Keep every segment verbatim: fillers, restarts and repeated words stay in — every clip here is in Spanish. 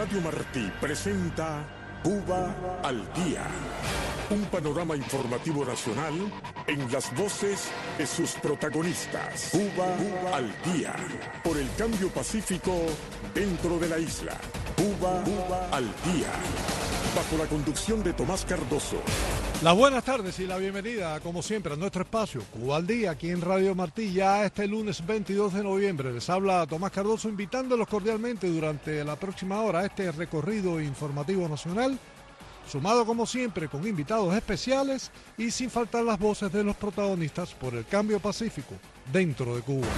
Radio Martí presenta Cuba al Día. Un panorama informativo nacional en las voces de sus protagonistas. Cuba, Cuba al Día. Por el cambio pacífico dentro de la isla. Cuba, Cuba al Día. Bajo la conducción de Tomás Cardoso. Las buenas tardes y la bienvenida, como siempre, a nuestro espacio Cuba al Día, aquí en Radio Martí, ya este lunes veintidós de noviembre. Les habla Tomás Cardoso, invitándolos cordialmente durante la próxima hora a este recorrido informativo nacional, sumado como siempre con invitados especiales y sin faltar las voces de los protagonistas por el cambio pacífico dentro de Cuba.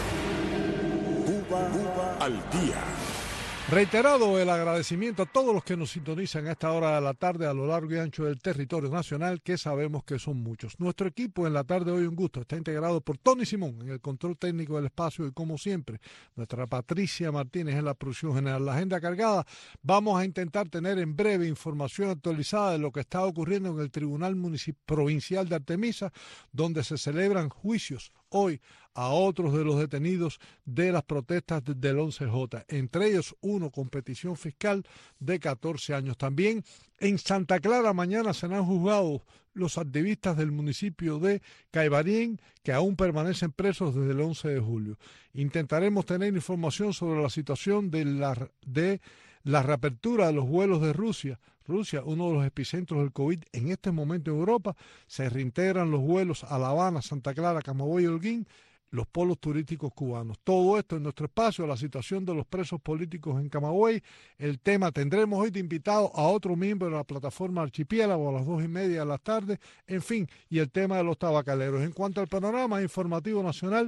Cuba, Cuba al Día. Reiterado el agradecimiento a todos los que nos sintonizan a esta hora de la tarde a lo largo y ancho del territorio nacional, que sabemos que son muchos. Nuestro equipo en la tarde de hoy, un gusto, está integrado por Tony Simón en el control técnico del espacio y como siempre, nuestra Patricia Martínez en la producción general. La agenda cargada, vamos a intentar tener en breve información actualizada de lo que está ocurriendo en el Tribunal Municip- Provincial de Artemisa, donde se celebran juicios hoy a otros de los detenidos de las protestas del once J, entre ellos uno con petición fiscal de catorce años. También en Santa Clara mañana serán juzgados los activistas del municipio de Caibarien que aún permanecen presos desde el once de julio. Intentaremos tener información sobre la situación de la, de la reapertura de los vuelos de Rusia. Rusia, uno de los epicentros del COVID en este momento en Europa, se reintegran los vuelos a La Habana, Santa Clara, Camagüey y Holguín, los polos turísticos cubanos. Todo esto en nuestro espacio, la situación de los presos políticos en Camagüey, el tema, tendremos hoy de invitado a otro miembro de la plataforma Archipiélago a las dos y media de la tarde, en fin, y el tema de los tabacaleros. En cuanto al panorama informativo nacional,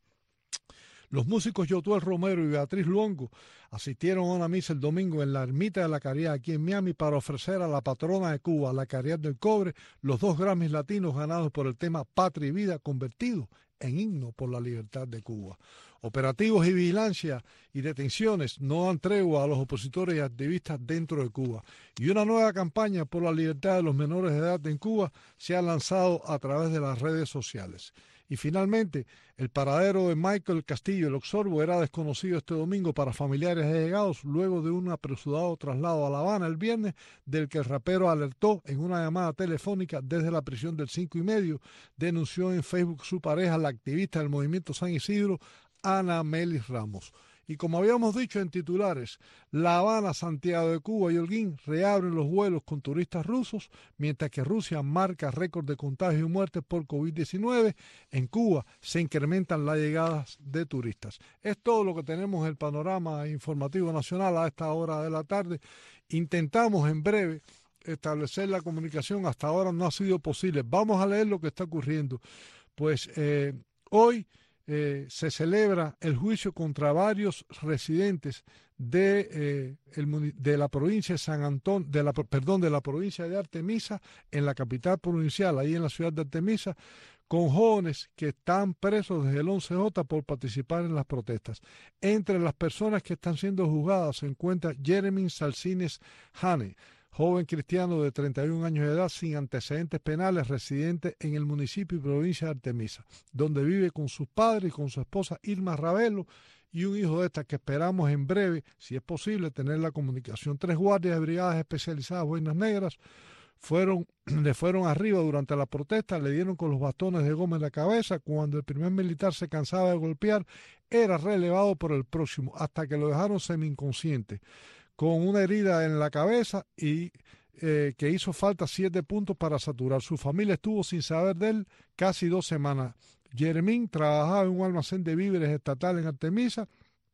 los músicos Yotuel Romero y Beatriz Luongo asistieron a una misa el domingo en la Ermita de la Caridad aquí en Miami para ofrecer a la patrona de Cuba, la Caridad del Cobre, los dos Grammys latinos ganados por el tema Patria y Vida, convertido en himno por la libertad de Cuba. Operativos y vigilancia y detenciones no dan tregua a los opositores y activistas dentro de Cuba. Y una nueva campaña por la libertad de los menores de edad en Cuba se ha lanzado a través de las redes sociales. Y finalmente, el paradero de Michael Castillo, el Oxorbo, era desconocido este domingo para familiares allegados luego de un apresurado traslado a La Habana el viernes, del que el rapero alertó en una llamada telefónica desde la prisión del cinco y medio. Denunció en Facebook su pareja, la activista del movimiento San Isidro, Ana Melis Ramos. Y como habíamos dicho en titulares, La Habana, Santiago de Cuba y Holguín reabren los vuelos con turistas rusos, mientras que Rusia marca récord de contagios y muertes por COVID diecinueve. En Cuba se incrementan las llegadas de turistas. Es todo lo que tenemos en el panorama informativo nacional a esta hora de la tarde. Intentamos en breve establecer la comunicación, hasta ahora no ha sido posible. Vamos a leer lo que está ocurriendo. Pues eh, hoy... Eh, se celebra el juicio contra varios residentes de, eh, el, de la provincia de San Antón, de la, perdón, de la provincia de Artemisa, en la capital provincial, ahí en la ciudad de Artemisa, con jóvenes que están presos desde el once J por participar en las protestas. Entre las personas que están siendo juzgadas se encuentra Jeremy Salcines Hane, joven cristiano de treinta y un años de edad sin antecedentes penales, residente en el municipio y provincia de Artemisa, donde vive con sus padres y con su esposa Irma Ravelo y un hijo de esta que esperamos en breve, si es posible, tener la comunicación. Tres guardias de brigadas especializadas Boinas Negras fueron, le fueron arriba durante la protesta, le dieron con los bastones de goma en la cabeza. Cuando el primer militar se cansaba de golpear, era relevado por el próximo, hasta que lo dejaron semi-inconsciente, con una herida en la cabeza y eh, que hizo falta siete puntos para saturar. Su familia estuvo sin saber de él casi dos semanas. Jeremín trabajaba en un almacén de víveres estatal en Artemisa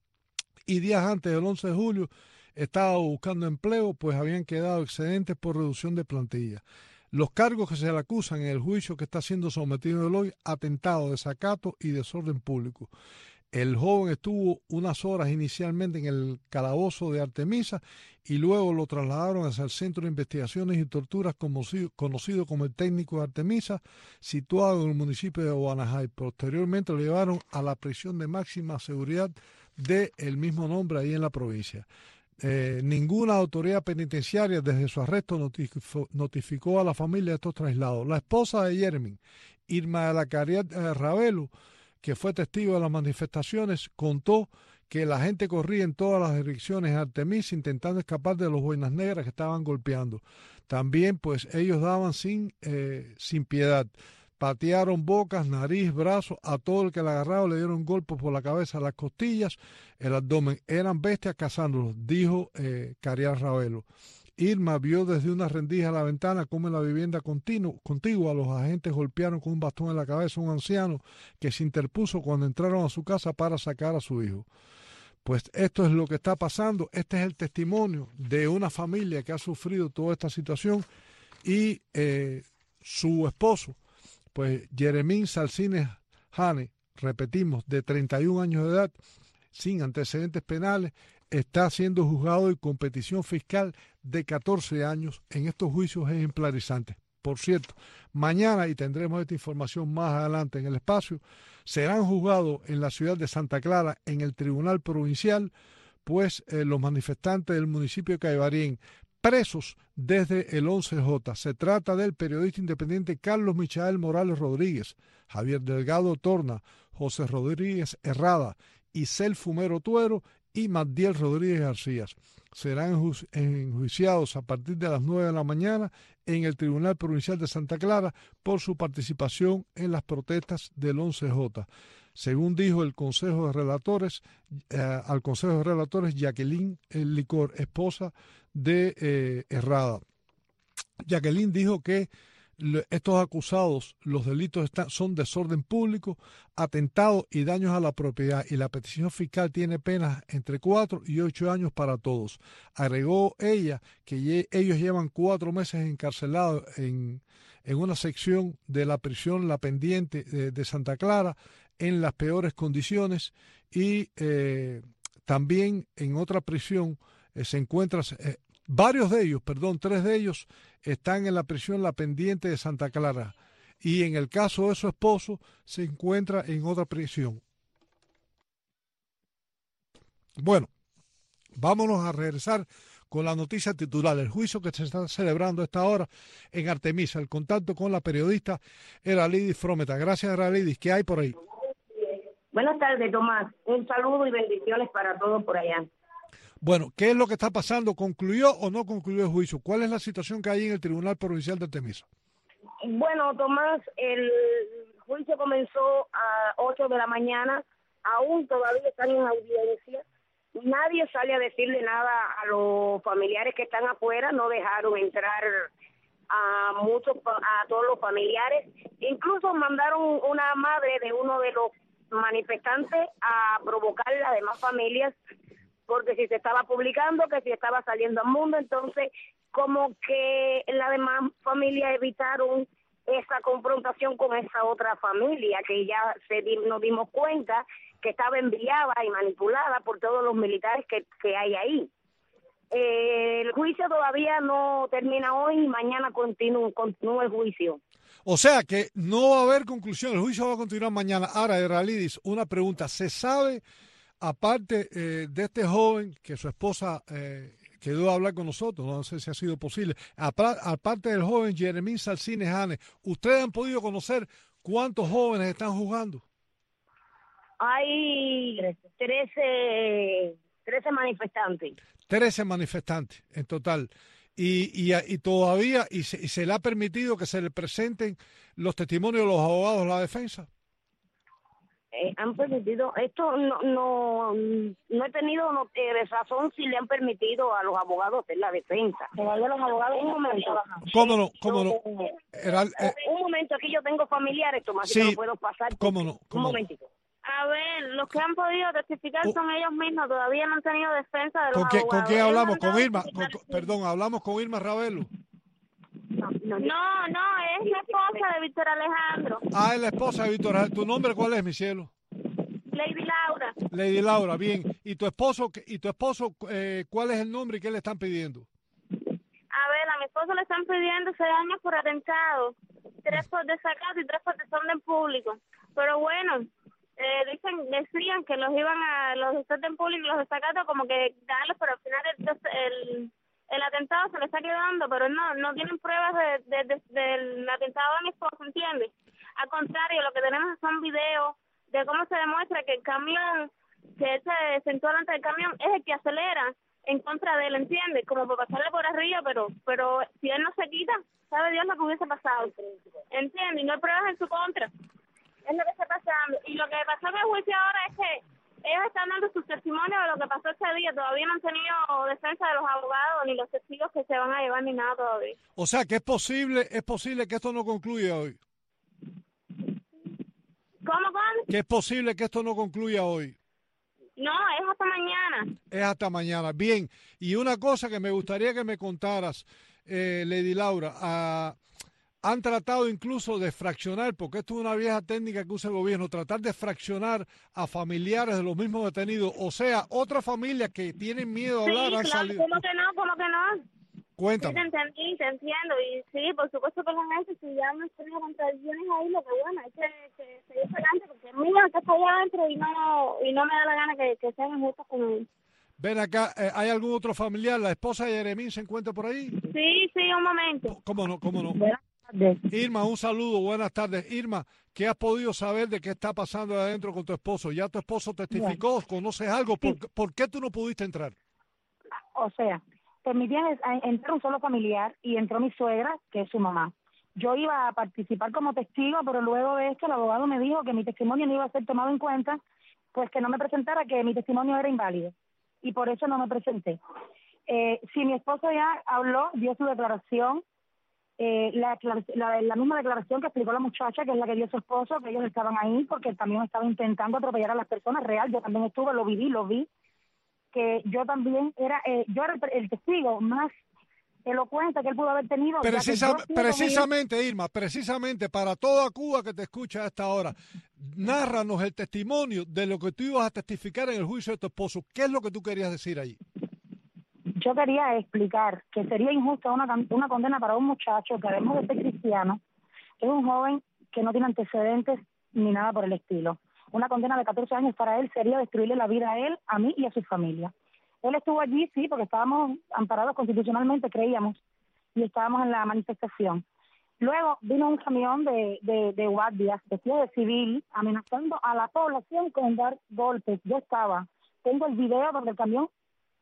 y días antes del once de julio estaba buscando empleo, pues habían quedado excedentes por reducción de plantilla. Los cargos que se le acusan en el juicio que está siendo sometido el hoy: atentado, desacato y desorden público. El joven estuvo unas horas inicialmente en el calabozo de Artemisa y luego lo trasladaron hacia el Centro de Investigaciones y Torturas conocido, conocido como el Técnico de Artemisa, situado en el municipio de Guanajay. Posteriormente lo llevaron a la prisión de máxima seguridad del mismo nombre ahí en la provincia. Eh, ninguna autoridad penitenciaria desde su arresto notificó, notificó a la familia de estos traslados. La esposa de Jeremy, Irma de la Caridad eh, Ravelo, que fue testigo de las manifestaciones, contó que la gente corría en todas las direcciones a Artemisa intentando escapar de los boinas negras que estaban golpeando. También pues ellos daban sin, eh, sin piedad. Patearon bocas, nariz, brazos, a todo el que le agarraba le dieron golpes por la cabeza, las costillas, el abdomen. Eran bestias cazándolos, dijo eh, Carial Ravelo. Irma vio desde una rendija a la ventana cómo en la vivienda continu, contigua los agentes golpearon con un bastón en la cabeza a un anciano que se interpuso cuando entraron a su casa para sacar a su hijo. Pues esto es lo que está pasando. Este es el testimonio de una familia que ha sufrido toda esta situación y eh, su esposo, pues Jeremín Salcines Jane, repetimos, de treinta y un años de edad, sin antecedentes penales, está siendo juzgado en competición fiscal de catorce años en estos juicios ejemplarizantes. Por cierto, mañana, y tendremos esta información más adelante en el espacio, serán juzgados en la ciudad de Santa Clara, en el Tribunal Provincial, pues eh, los manifestantes del municipio de Caibarien, presos desde el once J. Se trata del periodista independiente Carlos Michael Morales Rodríguez, Javier Delgado Torna, José Rodríguez Herrada, Isel Fumero Tuero y Magdiel Rodríguez García. Serán enjuiciados a partir de las nueve de la mañana en el Tribunal Provincial de Santa Clara por su participación en las protestas del once J. Según dijo el Consejo de Relatores, eh, al Consejo de Relatores, Jacqueline Licor, esposa de eh, Herrada. Jacqueline dijo que estos acusados, los delitos están, son desorden público, atentado y daños a la propiedad, y la petición fiscal tiene penas entre cuatro y ocho años para todos. Agregó ella que ye, ellos llevan cuatro meses encarcelados en, en una sección de la prisión La Pendiente de, de Santa Clara en las peores condiciones, y eh, también en otra prisión eh, se encuentra... Eh, Varios de ellos, perdón, tres de ellos están en la prisión La Pendiente de Santa Clara, y en el caso de su esposo se encuentra en otra prisión. Bueno, vámonos a regresar con la noticia titular, el juicio que se está celebrando a esta hora en Artemisa, el contacto con la periodista Eralidis Frometa. Gracias, Eralidis. ¿Qué hay por ahí? Buenas tardes, Tomás. Un saludo y bendiciones para todos por allá. Bueno, ¿qué es lo que está pasando? ¿Concluyó o no concluyó el juicio? ¿Cuál es la situación que hay en el Tribunal Provincial de Artemisa? Bueno, Tomás, el juicio comenzó a ocho de la mañana, aún todavía están en audiencia. Nadie sale a decirle nada a los familiares que están afuera, no dejaron entrar a muchos, a todos los familiares. Incluso mandaron una madre de uno de los manifestantes a provocar a las demás familias, porque si se estaba publicando, que si estaba saliendo al mundo, entonces como que las demás familias evitaron esa confrontación con esa otra familia, que ya se di, nos dimos cuenta que estaba enviada y manipulada por todos los militares que, que hay ahí. Eh, el juicio todavía no termina hoy y mañana continúa, continúa el juicio. O sea que no va a haber conclusión, el juicio va a continuar mañana. Ahora, Eralidis, una pregunta, ¿se sabe... Aparte eh, de este joven que su esposa eh, quedó a hablar con nosotros, no sé si ha sido posible, aparte del joven Jeremín Salcines Jane, ¿ustedes han podido conocer cuántos jóvenes están jugando? Hay trece, trece manifestantes. trece manifestantes en total. Y, y, y todavía, y se, y se le ha permitido que se le presenten los testimonios de los abogados de la defensa. Eh, han permitido, esto no no, no he tenido no, eh, razón si le han permitido a los abogados de la defensa. Todavía los abogados, un momento. ¿Cómo no? ¿Cómo no? Era, eh, un momento, aquí yo tengo familiares, Tomás, sí, que no puedo pasar. ¿Cómo no? ¿Cómo un momentito. A ver, los que han podido testificar oh. son ellos mismos, todavía no han tenido defensa de los ¿Con qué, abogados. ¿Con quién hablamos? ¿Con Irma? Con, con, perdón, hablamos con Irma Ravelo. No, no, no, es la esposa de Víctor Alejandro. Ah, es la esposa de Víctor Alejandro. ¿Tu nombre cuál es, mi cielo? Lady Laura. Lady Laura, bien. ¿Y tu esposo, y tu esposo eh, cuál es el nombre y qué le están pidiendo? A ver, a mi esposo le están pidiendo seis años por atentado, tres por desacato y tres por desorden público. Pero bueno, eh, dicen, decían que los iban a, los desorden público y los desacatos como que darlos, pero al final el, el, el atentado se le está quedando, pero no, no tienen pruebas de, de, de, del atentado de mi esposo, ¿entiendes? Al contrario, lo que tenemos son videos de cómo se demuestra que el camión que él se sentó delante del camión, es el que acelera en contra de él, ¿entiendes? Como por pasarle por arriba, pero pero si él no se quita, sabe Dios lo que hubiese pasado, ¿entiendes? Y no hay pruebas en su contra, es lo que está pasando. Y lo que pasó en el juicio ahora es que ellos están dando sus testimonios de lo que pasó ese día, todavía no han tenido defensa de los abogados, ni los testigos que se van a llevar, ni nada todavía. O sea, que es posible, es posible que esto no concluya hoy. ¿Cómo, cómo? Que es posible que esto no concluya hoy. No, es hasta mañana. Es hasta mañana. Bien, y una cosa que me gustaría que me contaras, eh, Lady Laura, uh, han tratado incluso de fraccionar, porque esto es una vieja técnica que usa el gobierno, tratar de fraccionar a familiares de los mismos detenidos, o sea, otras familias que tienen miedo a Sí, hablar han claro, salido. ¿cómo que no? ¿Cómo que no? Cuéntame. Sí, te entendí, te entiendo, y sí, por supuesto que con eso, si ya hemos tenido contradicciones ahí, lo que bueno es que, que seguir adelante, porque es mío que está allá adentro y no, y no me da la gana que, que sean injustos con él. Ven acá, eh, ¿hay algún otro familiar? ¿La esposa de Jeremín se encuentra por ahí? Sí, sí, un momento. ¿Cómo no? ¿Cómo no? Buenas tardes. Irma, un saludo, buenas tardes. Irma, ¿qué has podido saber de qué está pasando adentro con tu esposo? ¿Ya tu esposo testificó? ¿Conoces algo? ¿Por, Sí. ¿Por qué tú no pudiste entrar? O sea, permitían es- a- entrar un solo familiar y entró mi suegra, que es su mamá. Yo iba a participar como testigo, pero luego de esto el abogado me dijo que mi testimonio no iba a ser tomado en cuenta, pues que no me presentara, que mi testimonio era inválido. Y por eso no me presenté. Eh, si mi esposo ya habló, dio su declaración, eh, la, la, la misma declaración que explicó la muchacha, que es la que dio su esposo, que ellos estaban ahí porque también estaba intentando atropellar a las personas, real, yo también estuve, lo viví, lo vi, que yo también era, eh, yo era el, el testigo más elocuente que él pudo haber tenido. ya que Precisa, yo estuve con ellos. precisamente, Irma, precisamente para toda Cuba que te escucha a esta hora, nárranos el testimonio de lo que tú ibas a testificar en el juicio de tu esposo. ¿Qué es lo que tú querías decir ahí? Yo quería explicar que sería injusta una, can- una condena para un muchacho que, además de ser cristiano, es un joven que no tiene antecedentes ni nada por el estilo. Una condena de catorce años para él sería destruirle la vida a él, a mí y a su familia. Él estuvo allí, sí, porque estábamos amparados constitucionalmente, creíamos, y estábamos en la manifestación. Luego vino un camión de, de, de guardias vestidos de civil amenazando a la población con dar golpes. Yo estaba, tengo el video donde el camión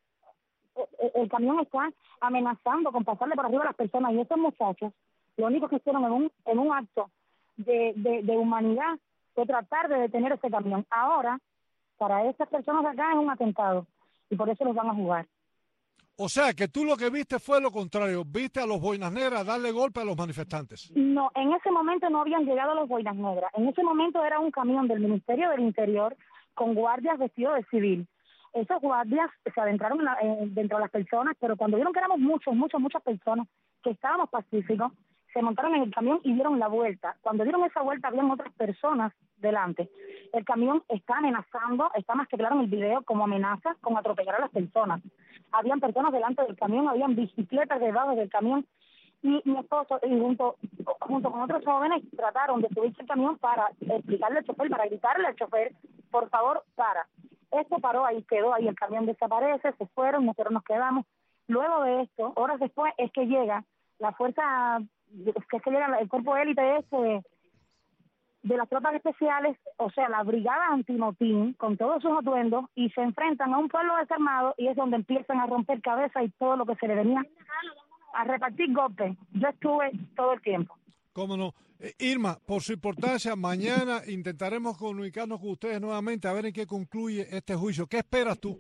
el, el camión está amenazando con pasarle por arriba a las personas, y estos muchachos lo único que hicieron en un en un acto de, de, de humanidad fue tratar de detener ese camión. Ahora, para estas personas de acá es un atentado, y por eso los van a jugar. O sea, que tú lo que viste fue lo contrario, viste a los boinas negras darle golpe a los manifestantes. No, en ese momento no habían llegado los boinas negras. En ese momento era un camión del Ministerio del Interior con guardias vestidos de civil. Esos guardias se adentraron en la- eh, dentro de las personas, pero cuando vieron que éramos muchos, muchos, muchas personas, que estábamos pacíficos, se montaron en el camión y dieron la vuelta. Cuando dieron esa vuelta habían otras personas delante. El camión está amenazando, está más que claro en el video, como amenaza con atropellar a las personas. Habían personas delante del camión, habían bicicletas debajo del camión, y mi esposo y junto, junto con otros jóvenes trataron de subirse al camión para explicarle al chofer, para gritarle al chofer, por favor, para. Esto paró ahí, quedó ahí, el camión desaparece, se fueron, nosotros nos quedamos. Luego de esto, horas después, es que llega la fuerza, es que llega el cuerpo élite este de, de las tropas especiales, o sea, la brigada antimotín, con todos sus atuendos, y se enfrentan a un pueblo desarmado, y es donde empiezan a romper cabezas y todo lo que se le venía a repartir golpes. Yo estuve todo el tiempo. ¿Cómo no? Eh, Irma, por su importancia, mañana intentaremos comunicarnos con ustedes nuevamente a ver en qué concluye este juicio. ¿Qué esperas tú?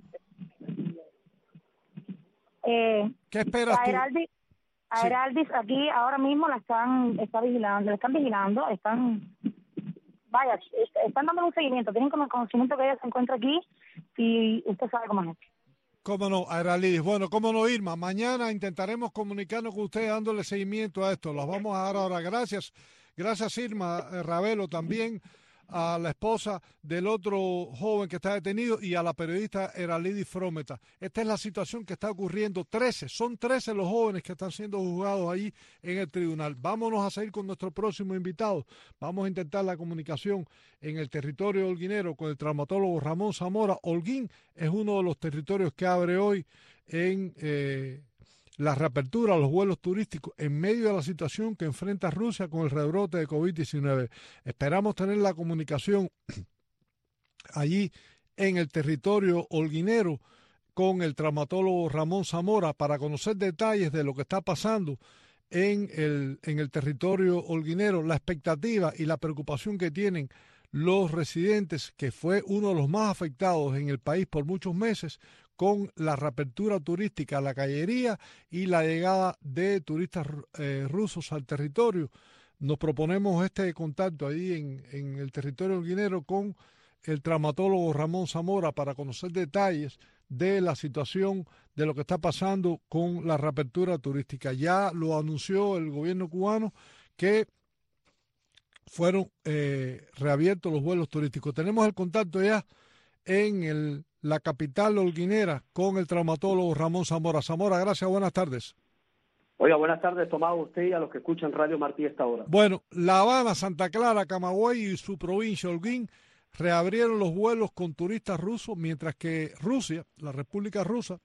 Eh, ¿Qué esperas a tú? Heraldis, a Sí. Heraldis aquí ahora mismo la están está vigilando, la están vigilando, están vaya, est- están dando un seguimiento, tienen como conocimiento que ella se encuentra aquí y usted sabe cómo es. ¿Cómo no, Aeralidis? Bueno, cómo no, Irma. Mañana intentaremos comunicarnos con ustedes dándole seguimiento a esto. Las vamos a dar ahora. Gracias. Gracias, Irma eh, Ravelo, también a la esposa del otro joven que está detenido y a la periodista Eralidis Frometa. Esta es la situación que está ocurriendo. trece, son trece los jóvenes que están siendo juzgados ahí en el tribunal. Vámonos a seguir con nuestro próximo invitado. Vamos a intentar la comunicación en el territorio holguinero con el traumatólogo Ramón Zamora. Holguín es uno de los territorios que abre hoy en eh, la reapertura a los vuelos turísticos en medio de la situación que enfrenta Rusia con el rebrote de COVID diecinueve. Esperamos tener la comunicación allí en el territorio holguinero con el traumatólogo Ramón Zamora para conocer detalles de lo que está pasando en el, en el territorio holguinero, la expectativa y la preocupación que tienen los residentes, que fue uno de los más afectados en el país por muchos meses, con la reapertura turística, la callería y la llegada de turistas eh, rusos al territorio. Nos proponemos este contacto ahí en, en el territorio holguinero con el traumatólogo Ramón Zamora para conocer detalles de la situación de lo que está pasando con la reapertura turística. Ya lo anunció el gobierno cubano que fueron eh, reabiertos los vuelos turísticos. Tenemos el contacto ya en el, la capital holguinera con el traumatólogo Ramón Zamora. Zamora, gracias, buenas tardes. Oiga, buenas tardes, Tomás, a usted y a los que escuchan Radio Martí a esta hora. Bueno, La Habana, Santa Clara, Camagüey y su provincia, Holguín, reabrieron los vuelos con turistas rusos, mientras que Rusia, la República Rusa,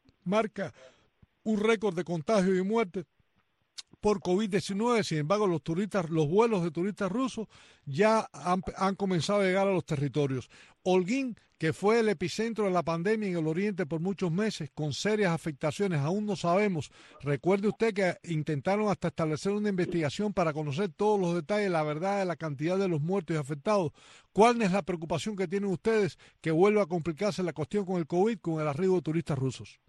marca un récord de contagio y muerte por COVID diecinueve. Sin embargo, los turistas, los vuelos de turistas rusos ya han, han comenzado a llegar a los territorios. Holguín, que fue el epicentro de la pandemia en el oriente por muchos meses, con serias afectaciones, aún no sabemos. Recuerde usted que intentaron hasta establecer una investigación para conocer todos los detalles, la verdad de la cantidad de los muertos y afectados. ¿Cuál es la preocupación que tienen ustedes que vuelva a complicarse la cuestión con el COVID, con el arribo de turistas rusos?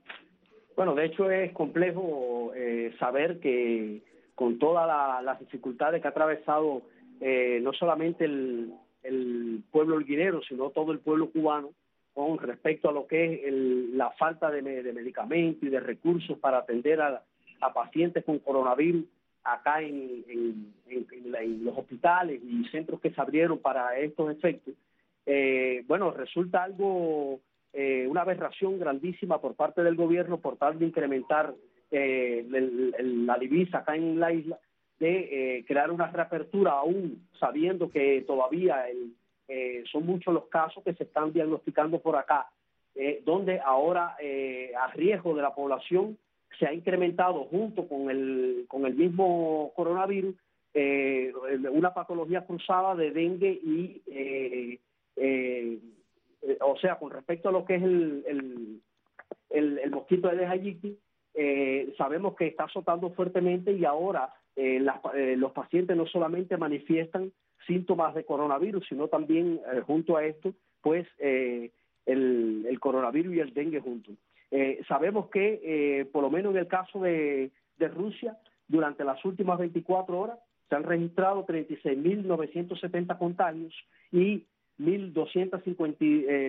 Bueno, de hecho es complejo eh, saber que con todas la, las dificultades que ha atravesado eh, no solamente el, el pueblo holguinero, sino todo el pueblo cubano, con respecto a lo que es el, la falta de, de medicamentos y de recursos para atender a, a pacientes con coronavirus acá en, en, en, en, la, en los hospitales y centros que se abrieron para estos efectos. Eh, bueno, resulta algo... Eh, una aberración grandísima por parte del gobierno por tal de incrementar eh, el, el, la divisa acá en la isla, de eh, crear una reapertura aún sabiendo que todavía el, eh, son muchos los casos que se están diagnosticando por acá, eh, donde ahora eh, a riesgo de la población se ha incrementado junto con el, con el mismo coronavirus eh, una patología cruzada de dengue y eh, eh, o sea, con respecto a lo que es el, el, el, el mosquito de Aedes aegypti, eh, sabemos que está azotando fuertemente y ahora eh, las, eh, los pacientes no solamente manifiestan síntomas de coronavirus, sino también eh, junto a esto, pues eh, el, el coronavirus y el dengue juntos. Eh, sabemos que, eh, por lo menos en el caso de, de Rusia, durante las últimas veinticuatro horas se han registrado treinta y seis mil novecientos setenta contagios y mil doscientos cincuenta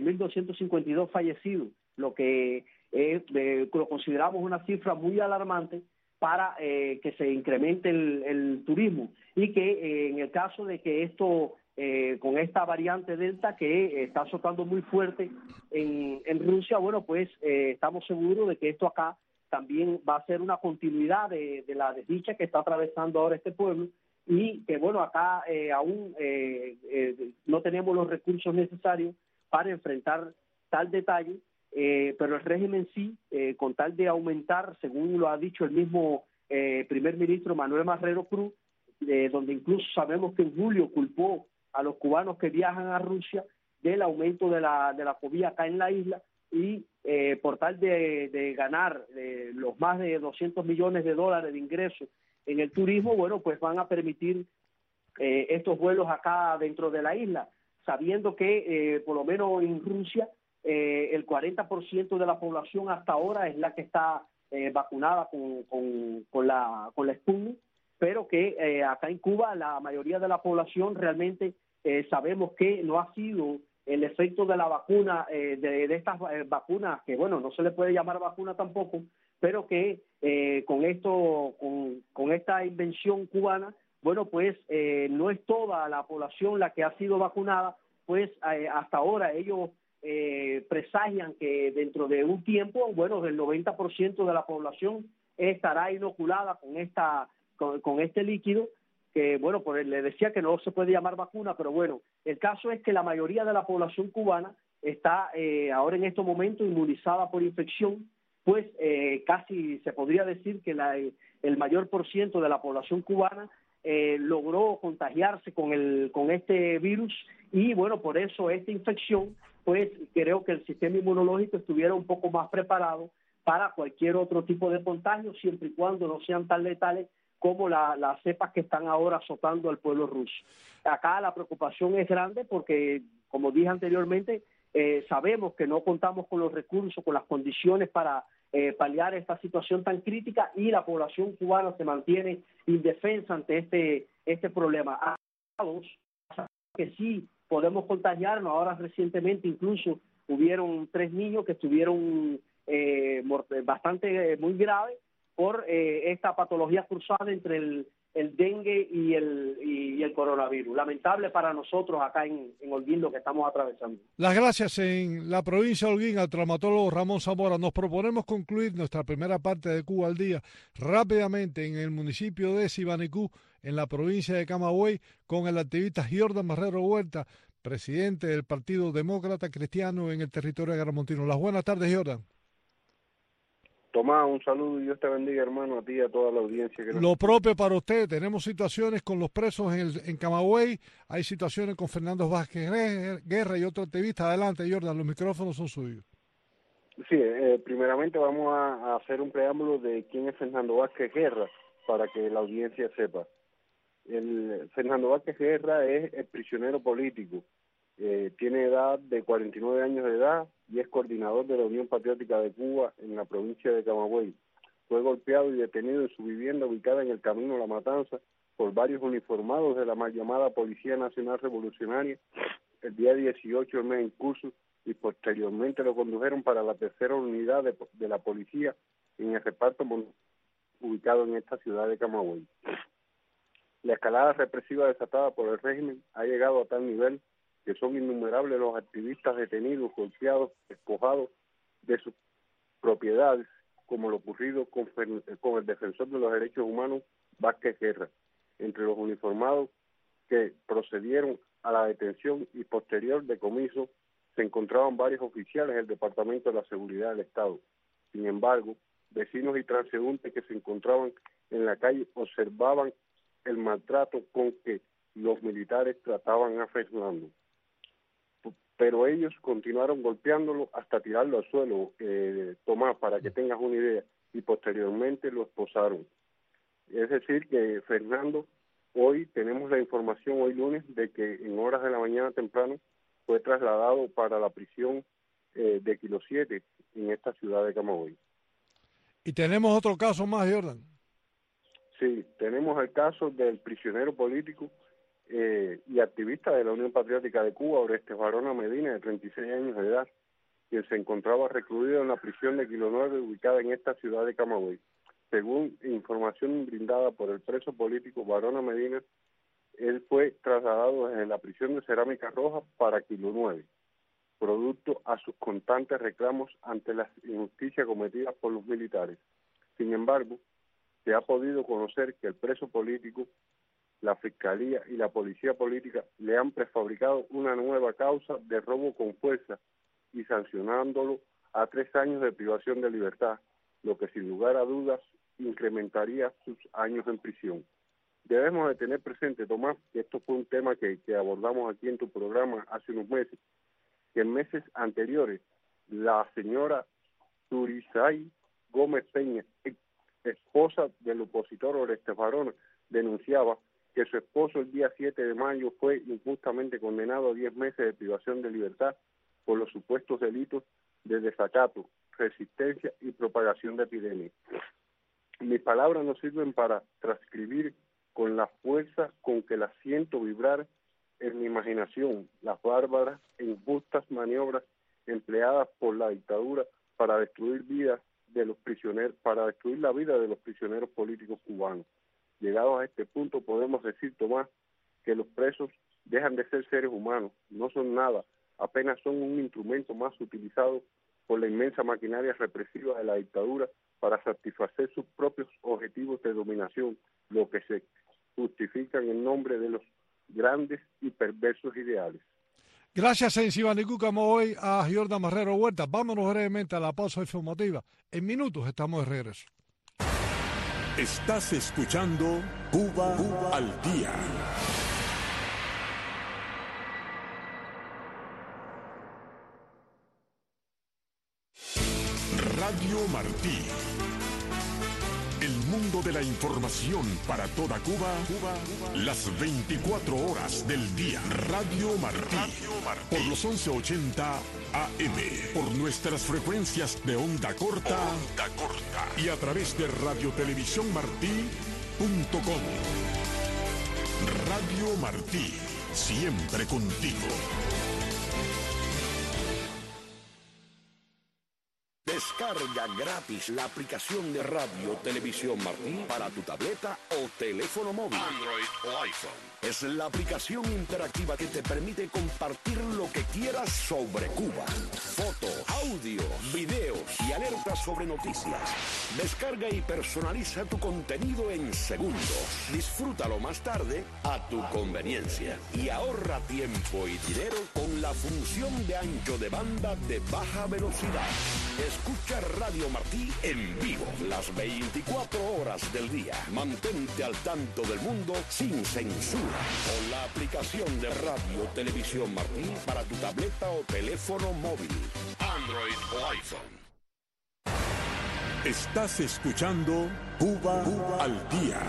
y dos fallecidos, lo que eh, eh, lo consideramos una cifra muy alarmante para eh, que se incremente el, el turismo y que eh, en el caso de que esto, eh, con esta variante Delta que eh, está azotando muy fuerte en, en Rusia, bueno, pues eh, estamos seguros de que esto acá también va a ser una continuidad de, de la desdicha que está atravesando ahora este pueblo, y que bueno, acá eh, aún eh, eh, no tenemos los recursos necesarios para enfrentar tal detalle, eh, pero el régimen sí, eh, con tal de aumentar, según lo ha dicho el mismo eh, primer ministro Manuel Marrero Cruz, eh, donde incluso sabemos que en julio culpó a los cubanos que viajan a Rusia del aumento de la, de la COVID acá en la isla, y eh, por tal de, de ganar eh, los más de doscientos millones de dólares de ingresos en el turismo, bueno, pues van a permitir eh, estos vuelos acá dentro de la isla, sabiendo que eh, por lo menos en Rusia eh, el cuarenta por ciento de la población hasta ahora es la que está eh, vacunada con, con, con la con la Sputnik, pero que eh, acá en Cuba la mayoría de la población realmente eh, sabemos que no ha sido el efecto de la vacuna, eh, de, de estas eh, vacunas, que bueno, no se le puede llamar vacuna tampoco, pero que eh, con esto, con, con esta invención cubana, bueno, pues eh, no es toda la población la que ha sido vacunada, pues eh, hasta ahora ellos eh, presagian que dentro de un tiempo, bueno, el noventa por ciento de la población estará inoculada con esta con, con este líquido, que bueno, pues le decía que no se puede llamar vacuna, pero bueno, el caso es que la mayoría de la población cubana está eh, ahora en estos momentos inmunizada por infección, pues eh, casi se podría decir que la, el mayor por ciento de la población cubana eh, logró contagiarse con el con este virus y bueno, por eso esta infección, pues creo que el sistema inmunológico estuviera un poco más preparado para cualquier otro tipo de contagio, siempre y cuando no sean tan letales como la, las cepas que están ahora azotando al pueblo ruso. Acá la preocupación es grande porque, como dije anteriormente, eh, sabemos que no contamos con los recursos, con las condiciones para eh, paliar esta situación tan crítica y la población cubana se mantiene indefensa ante este, este problema. Que sí podemos contagiarnos, ahora recientemente incluso hubieron tres niños que estuvieron eh, bastante, eh, muy graves, por eh, esta patología cruzada entre el, el dengue y el, y, y el coronavirus. Lamentable para nosotros acá en, en Holguín lo que estamos atravesando. Las gracias en la provincia de Holguín al traumatólogo Ramón Zamora. Nos proponemos concluir nuestra primera parte de Cuba al Día rápidamente en el municipio de Sibanicú, en la provincia de Camagüey, con el activista Jordan Marrero Huerta, presidente del Partido Demócrata Cristiano en el territorio agramontino. Las buenas tardes, Jordan. Tomás, un saludo y Dios te bendiga, hermano, a ti y a toda la audiencia. Que nos... Lo propio para usted. Tenemos situaciones con los presos en, el, en Camagüey, hay situaciones con Fernando Vázquez Guerra y otro activista. Adelante, Jordan, los micrófonos son suyos. Sí, eh, primeramente vamos a, a hacer un preámbulo de quién es Fernando Vázquez Guerra, para que la audiencia sepa. El Fernando Vázquez Guerra es el prisionero político. Eh, tiene edad de cuarenta y nueve años de edad y es coordinador de la Unión Patriótica de Cuba en la provincia de Camagüey. Fue golpeado y detenido en su vivienda ubicada en el Camino La Matanza por varios uniformados de la mal llamada Policía Nacional Revolucionaria el día dieciocho del mes en curso y posteriormente lo condujeron para la tercera unidad de, de la policía en el reparto ubicado en esta ciudad de Camagüey. La escalada represiva desatada por el régimen ha llegado a tal nivel que son innumerables los activistas detenidos, golpeados, despojados de sus propiedades, como lo ocurrido con, con el defensor de los derechos humanos, Vázquez Guerra. Entre los uniformados que procedieron a la detención y posterior decomiso se encontraban varios oficiales del Departamento de la Seguridad del Estado. Sin embargo, vecinos y transeúntes que se encontraban en la calle observaban el maltrato con que los militares trataban a Fernando. Pero ellos continuaron golpeándolo hasta tirarlo al suelo, eh, Tomás, para que tengas una idea, y posteriormente lo esposaron. Es decir, que Fernando, hoy tenemos la información, hoy lunes, de que en horas de la mañana temprano fue trasladado para la prisión eh, de Kilo siete en esta ciudad de Camagüey. ¿Y tenemos otro caso más, Jordan? Sí, tenemos el caso del prisionero político Eh, y activista de la Unión Patriótica de Cuba, Orestes Varona Medina, de treinta y seis años de edad, quien se encontraba recluido en la prisión de Kilo nueve, ubicada en esta ciudad de Camagüey. Según información brindada por el preso político Varona Medina, él fue trasladado desde la prisión de Cerámica Roja para Kilo nueve, producto a sus constantes reclamos ante las injusticias cometidas por los militares. Sin embargo, se ha podido conocer que el preso político, la Fiscalía y la Policía Política le han prefabricado una nueva causa de robo con fuerza y sancionándolo a tres años de privación de libertad, lo que sin lugar a dudas incrementaría sus años en prisión. Debemos de tener presente, Tomás, que esto fue un tema que, que abordamos aquí en tu programa hace unos meses, que en meses anteriores la señora Turizay Gómez Peña, esposa del opositor Orestes Varona, denunciaba que su esposo el día siete de mayo fue injustamente condenado a diez meses de privación de libertad por los supuestos delitos de desacato, resistencia y propagación de epidemia. Mis palabras no sirven para transcribir con la fuerza con que las siento vibrar en mi imaginación las bárbaras e injustas maniobras empleadas por la dictadura para destruir vidas de los prisioneros, para destruir la vida de los prisioneros políticos cubanos. Llegados a este punto podemos decir, Tomás, que los presos dejan de ser seres humanos, no son nada, apenas son un instrumento más utilizado por la inmensa maquinaria represiva de la dictadura para satisfacer sus propios objetivos de dominación, lo que se justifica en nombre de los grandes y perversos ideales. Gracias en Sibanicú, Camagüey, a Jordan Marrero Huerta. Vámonos brevemente a la pausa informativa. En minutos estamos de regreso. Estás escuchando Cuba, Cuba al Día. Radio Martí. El mundo de la información para toda Cuba, Cuba, las veinticuatro horas del día. Radio Martí. Radio Martí. Por los once ochenta A M. Por nuestras frecuencias de onda corta. Onda corta. Y a través de radiotelevisión martí punto com. Radio Martí. Siempre contigo. Descarga gratis la aplicación de Radio Televisión Martí para tu tableta o teléfono móvil, Android o iPhone. Es la aplicación interactiva que te permite compartir lo que quieras sobre Cuba. Fotos, audio, videos y alertas sobre noticias. Descarga y personaliza tu contenido en segundos. Disfrútalo más tarde a tu conveniencia. Y ahorra tiempo y dinero con la función de ancho de banda de baja velocidad. Escucha Radio Martí en vivo las veinticuatro horas del día. Mantente al tanto del mundo sin censura con la aplicación de Radio Televisión Martí para tu tableta o teléfono móvil, Android o iPhone. Estás escuchando Cuba, Cuba al Día.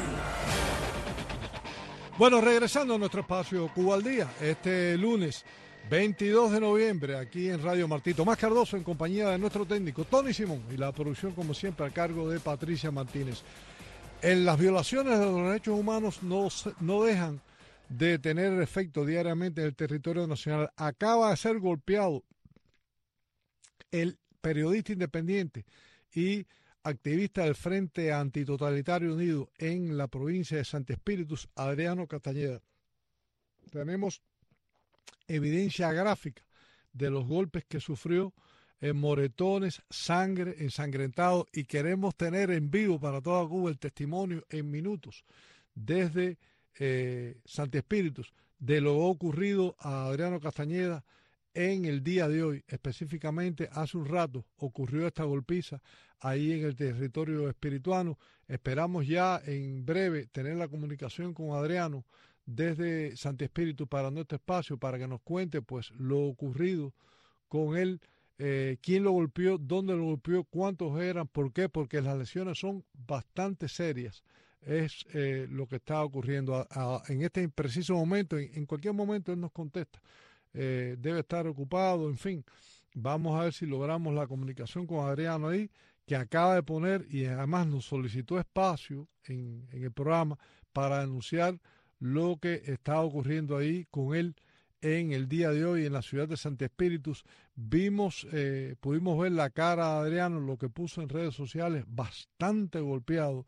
Bueno, regresando a nuestro espacio Cuba al Día, este lunes veintidós de noviembre, aquí en Radio Martí. Tomás Cardoso en compañía de nuestro técnico Tony Simón y la producción, como siempre, a cargo de Patricia Martínez. En las violaciones de los derechos humanos no, no dejan de tener efecto diariamente en el territorio nacional. Acaba de ser golpeado el periodista independiente y activista del Frente Antitotalitario Unido en la provincia de Santi Espíritus, Adriano Castañeda. Tenemos evidencia gráfica de los golpes que sufrió, en moretones, sangre, ensangrentado, y queremos tener en vivo para toda Cuba el testimonio en minutos desde eh, Santi Espíritus de lo ocurrido a Adriano Castañeda en el día de hoy. Específicamente hace un rato ocurrió esta golpiza ahí en el territorio espirituano. Esperamos ya en breve tener la comunicación con Adriano desde Santi Espíritu para nuestro espacio, para que nos cuente pues lo ocurrido con él, eh, quién lo golpeó, dónde lo golpeó, cuántos eran, por qué, porque las lesiones son bastante serias. Es eh, lo que está ocurriendo a, a, en este preciso momento. En, en cualquier momento él nos contesta, eh, debe estar ocupado, en fin. Vamos a ver si logramos la comunicación con Adriano ahí, que acaba de poner y además nos solicitó espacio en, en el programa para anunciar lo que está ocurriendo ahí con él en el día de hoy en la ciudad de Santi Espíritus. Vimos, eh, pudimos ver la cara de Adriano, lo que puso en redes sociales, bastante golpeado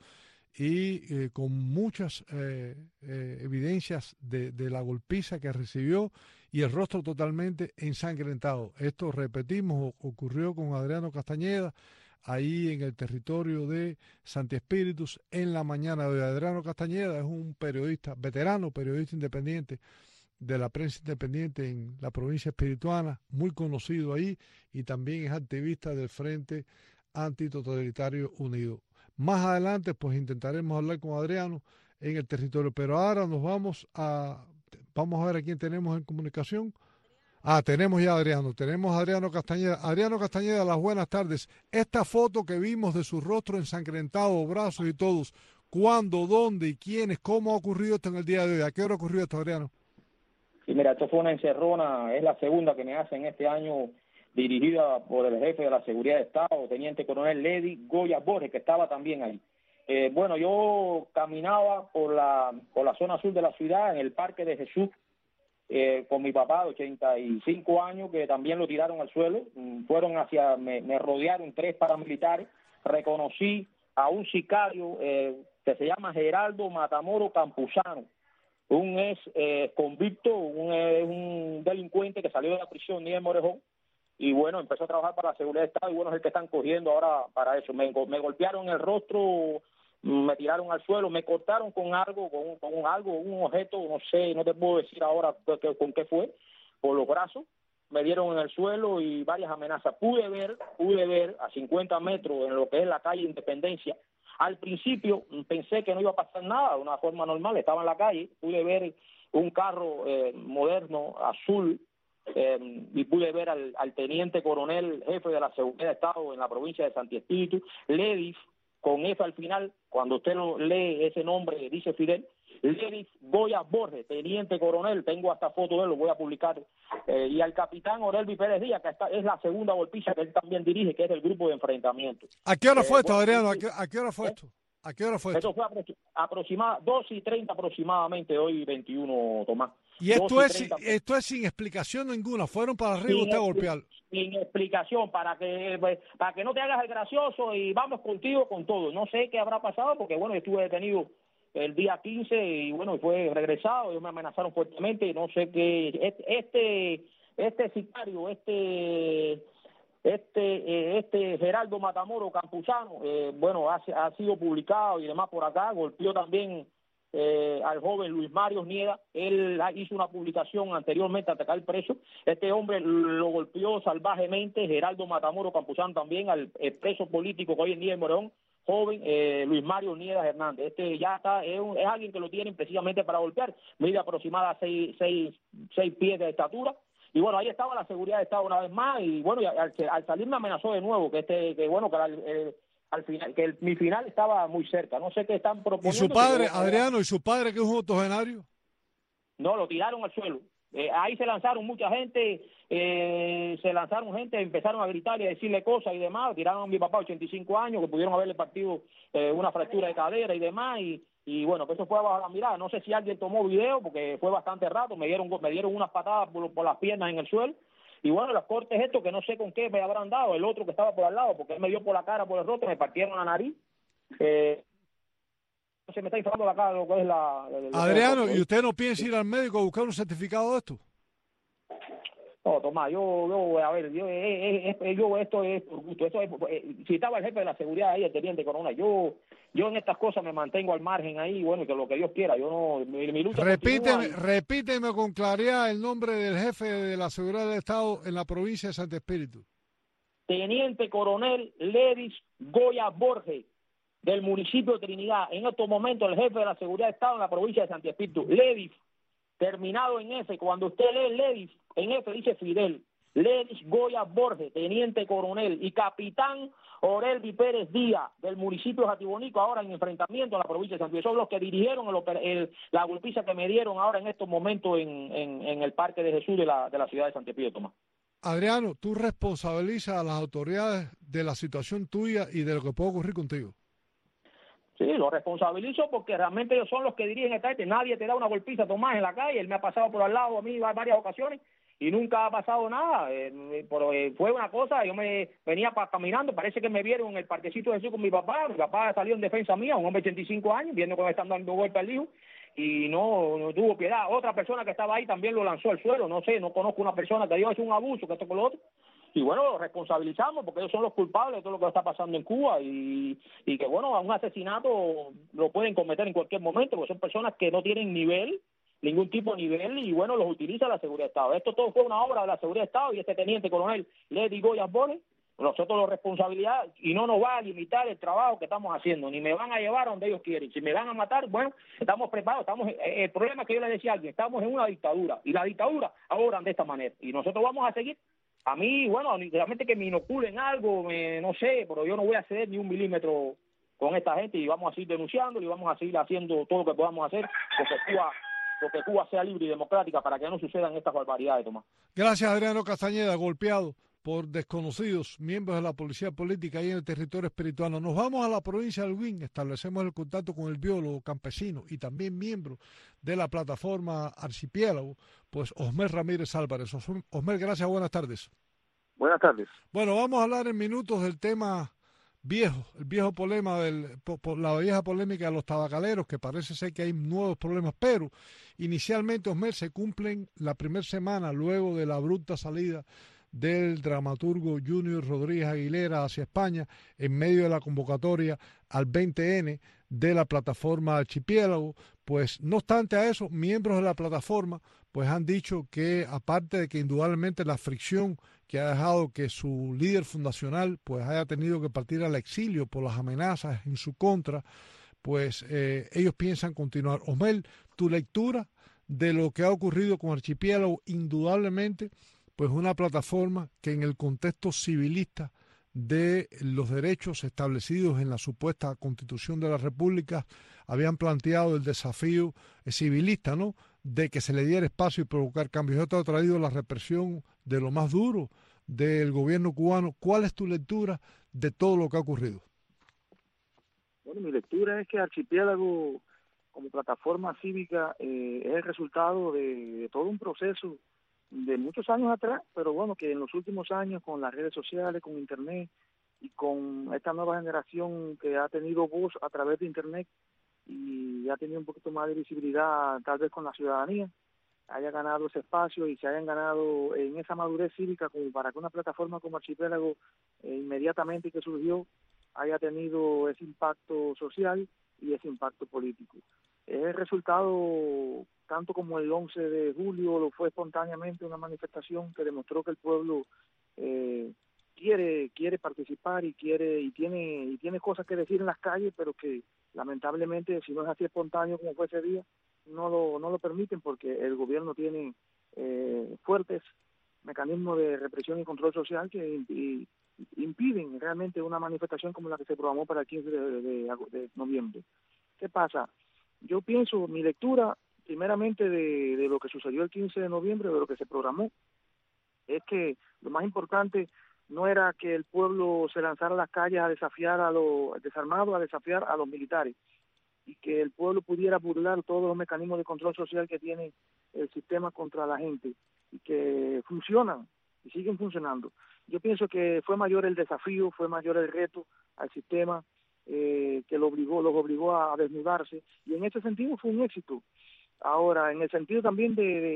y eh, con muchas eh, eh, evidencias de, de la golpiza que recibió y el rostro totalmente ensangrentado. Esto, repetimos, ocurrió con Adriano Castañeda ahí en el territorio de Santi Espíritus en la mañana de hoy. Adriano Castañeda es un periodista, veterano periodista independiente de la prensa independiente en la provincia espirituana, muy conocido ahí, y también es activista del Frente Antitotalitario Unido. Más adelante pues intentaremos hablar con Adriano en el territorio, pero ahora nos vamos a, vamos a ver a quién tenemos en comunicación. Ah, tenemos ya a Adriano, tenemos a Adriano Castañeda. Adriano Castañeda, las buenas tardes. Esta foto que vimos de su rostro ensangrentado, brazos y todos, ¿cuándo, dónde y quiénes, cómo ha ocurrido esto en el día de hoy? ¿A qué hora ocurrió esto, Adriano? Sí, mira, esto fue una encerrona, es la segunda que me hacen este año, dirigida por el jefe de la Seguridad de Estado, Teniente Coronel Ledy Goya Borges, que estaba también ahí. Eh, bueno, yo caminaba por la, por la zona sur de la ciudad, en el Parque de Jesús, Eh, con mi papá de ochenta y cinco años, que también lo tiraron al suelo. Fueron hacia, me, me rodearon tres paramilitares. Reconocí a un sicario eh, que se llama Geraldo Matamoro Campuzano, un ex eh, convicto, un, eh, un delincuente que salió de la prisión Níger Morejón, y bueno, empezó a trabajar para la seguridad del Estado, y bueno, es el que están cogiendo ahora para eso. Me, me golpearon el rostro, me tiraron al suelo, me cortaron con algo, con, con algo, un objeto, no sé, no te puedo decir ahora que, con qué fue, por los brazos, me dieron en el suelo y varias amenazas. Pude ver, pude ver a cincuenta metros en lo que es la calle Independencia, Al principio pensé que no iba a pasar nada, de una forma normal, estaba en la calle, pude ver un carro eh, moderno, azul, eh, y pude ver al, al teniente coronel, jefe de la Seguridad de Estado en la provincia de Santi Espíritu, Ledis, con F al final, cuando usted lo lee ese nombre, dice Fidel, Ledis Goya Borges, teniente coronel, tengo hasta foto de él, lo voy a publicar, eh, y al capitán Orelvi Pérez Díaz, que está, es la segunda golpiza que él también dirige, que es el grupo de enfrentamiento. ¿A qué hora Eh, fue esto, bueno, Adriano? sí, ¿A qué, a qué hora fue ¿eh? esto? ¿A qué hora fue esto? Esto fue apro aproximadamente dos y treinta aproximadamente, hoy veintiuno, Tomás. Y esto es, treinta, esto es sin explicación ninguna, fueron para arriba sin, usted a golpear. Sin explicación, para que para que no te hagas el gracioso y vamos contigo con todo. No sé qué habrá pasado, porque bueno, yo estuve detenido el día quince y bueno, fue regresado, ellos me amenazaron fuertemente, no sé qué, este, este sicario, este... Este eh, este Geraldo Matamoro Campuzano, eh, bueno, ha, ha sido publicado y demás por acá, golpeó también eh, al joven Luis Mario Nieda, él hizo una publicación anteriormente hasta caer preso, este hombre lo golpeó salvajemente, Geraldo Matamoro Campuzano también, al preso político que hoy en día es Morón, joven eh, Luis Mario Nieda Hernández, este ya está, es, un, es alguien que lo tienen precisamente para golpear, mide aproximada seis, seis, seis pies de estatura. Y bueno, ahí estaba la seguridad de Estado una vez más y bueno, y al, al salir me amenazó de nuevo que este que bueno que al, eh, al final que el, mi final estaba muy cerca. No sé qué están proponiendo. ¿Y su padre, pero, Adriano, y su padre que es un octogenario? No, lo tiraron al suelo. Eh, ahí se lanzaron mucha gente, eh, se lanzaron gente, empezaron a gritar y a decirle cosas y demás. Tiraron a mi papá, ochenta y cinco años, que pudieron haberle partido eh, una fractura de cadera y demás y y bueno, que eso fue bajo la mirada. No sé si alguien tomó video porque fue bastante rato, me dieron me dieron unas patadas por, por las piernas en el suelo y bueno, los cortes estos que no sé con qué me habrán dado, el otro que estaba por al lado, porque él me dio por la cara, por el rostro, me partieron la nariz. Eh, se me está inflamando la cara lo que es la... la Adriano, ¿y usted no piensa ir al médico a buscar un certificado de esto? No, Tomás, yo, yo, a ver, yo, eh, eh, eh, yo esto es por gusto. Esto es, eh, si estaba el jefe de la seguridad ahí, el teniente coronel, yo, yo en estas cosas me mantengo al margen ahí, bueno, y que lo que Dios quiera, yo no, mi, mi lucha repíteme, y... repíteme con claridad el nombre del jefe de la seguridad del Estado en la provincia de Santi Espíritu. Teniente coronel Ledis Goya Borges, del municipio de Trinidad. En estos momentos el jefe de la seguridad del Estado en la provincia de Santi Espíritu, Ledis, terminado en F, cuando usted lee Ledis, en F dice Fidel, Ledis Goya Borges, teniente coronel, y capitán Orelvi Pérez Díaz, del municipio de Jatibonico, ahora en enfrentamiento en la provincia de Santi Espíritu. Son los que dirigieron el, el, la golpiza que me dieron ahora en estos momentos en, en, en el Parque de Jesús de la, de la ciudad de Santi Espíritu, Tomás. Adriano, tú responsabilizas a las autoridades de la situación tuya y de lo que puede ocurrir contigo. Sí, lo responsabilizo porque realmente ellos son los que dirigen esta gente. Nadie te da una golpiza, Tomás, en la calle. Él me ha pasado por al lado a mí varias ocasiones y nunca ha pasado nada. Eh, pero eh, fue una cosa, yo me venía pa, caminando, parece que me vieron en el parquecito de Jesús con mi papá. Mi papá salió en defensa mía, un hombre de ochenta y cinco años, viendo que me están dando golpe al hijo y no, no tuvo piedad. Otra persona que estaba ahí también lo lanzó al suelo. No sé, no conozco una persona que dio es un abuso, que esto con lo otro. Y bueno, lo responsabilizamos porque ellos son los culpables de todo lo que está pasando en Cuba y, y que bueno, a un asesinato lo pueden cometer en cualquier momento porque son personas que no tienen nivel, ningún tipo de nivel y bueno, los utiliza la seguridad de Estado. Esto todo fue una obra de la seguridad de Estado y este teniente coronel Ledis Goya Borges, nosotros la responsabilidad y no nos va a limitar el trabajo que estamos haciendo, ni me van a llevar a donde ellos quieren. Si me van a matar, bueno, estamos preparados. Estamos. El problema es que yo le decía a alguien, estamos en una dictadura y la dictadura obran de esta manera y nosotros vamos a seguir. A mí, bueno, realmente que me inoculen algo, me, no sé, pero yo no voy a ceder ni un milímetro con esta gente y vamos a seguir denunciando y vamos a seguir haciendo todo lo que podamos hacer porque Cuba, porque Cuba sea libre y democrática para que no sucedan estas barbaridades, Tomás. Gracias, Adriano Castañeda, golpeado por desconocidos miembros de la policía política ahí en el territorio espirituano. Nos vamos a la provincia del Huin, establecemos el contacto con el biólogo campesino y también miembro de la plataforma Archipiélago, pues Osmer Ramírez Álvarez. Osmer, gracias, buenas tardes. Buenas tardes. Bueno, vamos a hablar en minutos del tema viejo, el viejo problema, del, por, por la vieja polémica de los tabacaleros, que parece ser que hay nuevos problemas, pero inicialmente, Osmer, se cumplen la primera semana luego de la abrupta salida del dramaturgo Junior Rodríguez Aguilera hacia España en medio de la convocatoria al veinte ene de la plataforma Archipiélago. Pues no obstante a eso, miembros de la plataforma pues han dicho que aparte de que indudablemente la fricción que ha dejado que su líder fundacional pues haya tenido que partir al exilio por las amenazas en su contra, pues eh, ellos piensan continuar. Osmel, tu lectura de lo que ha ocurrido con Archipiélago, indudablemente, pues una plataforma que en el contexto civilista de los derechos establecidos en la supuesta Constitución de la República habían planteado el desafío civilista, ¿no?, de que se le diera espacio y provocar cambios. Esto ha traído la represión de lo más duro del gobierno cubano. ¿Cuál es tu lectura de todo lo que ha ocurrido? Bueno, mi lectura es que Archipiélago, como plataforma cívica, eh, es el resultado de, de todo un proceso de muchos años atrás, pero bueno, que en los últimos años, con las redes sociales, con Internet y con esta nueva generación que ha tenido voz a través de Internet y ha tenido un poquito más de visibilidad tal vez con la ciudadanía, haya ganado ese espacio y se hayan ganado en esa madurez cívica como para que una plataforma como Archipiélago eh, inmediatamente que surgió haya tenido ese impacto social y ese impacto político. Es el resultado, tanto como el once de julio lo fue espontáneamente, una manifestación que demostró que el pueblo eh, quiere quiere participar y quiere y tiene y tiene cosas que decir en las calles, pero que lamentablemente, si no es así espontáneo como fue ese día, no lo no lo permiten porque el gobierno tiene eh, fuertes mecanismos de represión y control social que y, impiden realmente una manifestación como la que se programó para el quince de, de, de noviembre. ¿Qué pasa? Yo pienso, mi lectura, primeramente de, de lo que sucedió el quince de noviembre, de lo que se programó, es que lo más importante no era que el pueblo se lanzara a las calles a desafiar a los desarmados, a desafiar a los militares, y que el pueblo pudiera burlar todos los mecanismos de control social que tiene el sistema contra la gente, y que funcionan y siguen funcionando. Yo pienso que fue mayor el desafío, fue mayor el reto al sistema, eh, que lo obligó, los obligó a desnudarse, y en ese sentido fue un éxito. Ahora, en el sentido también de, de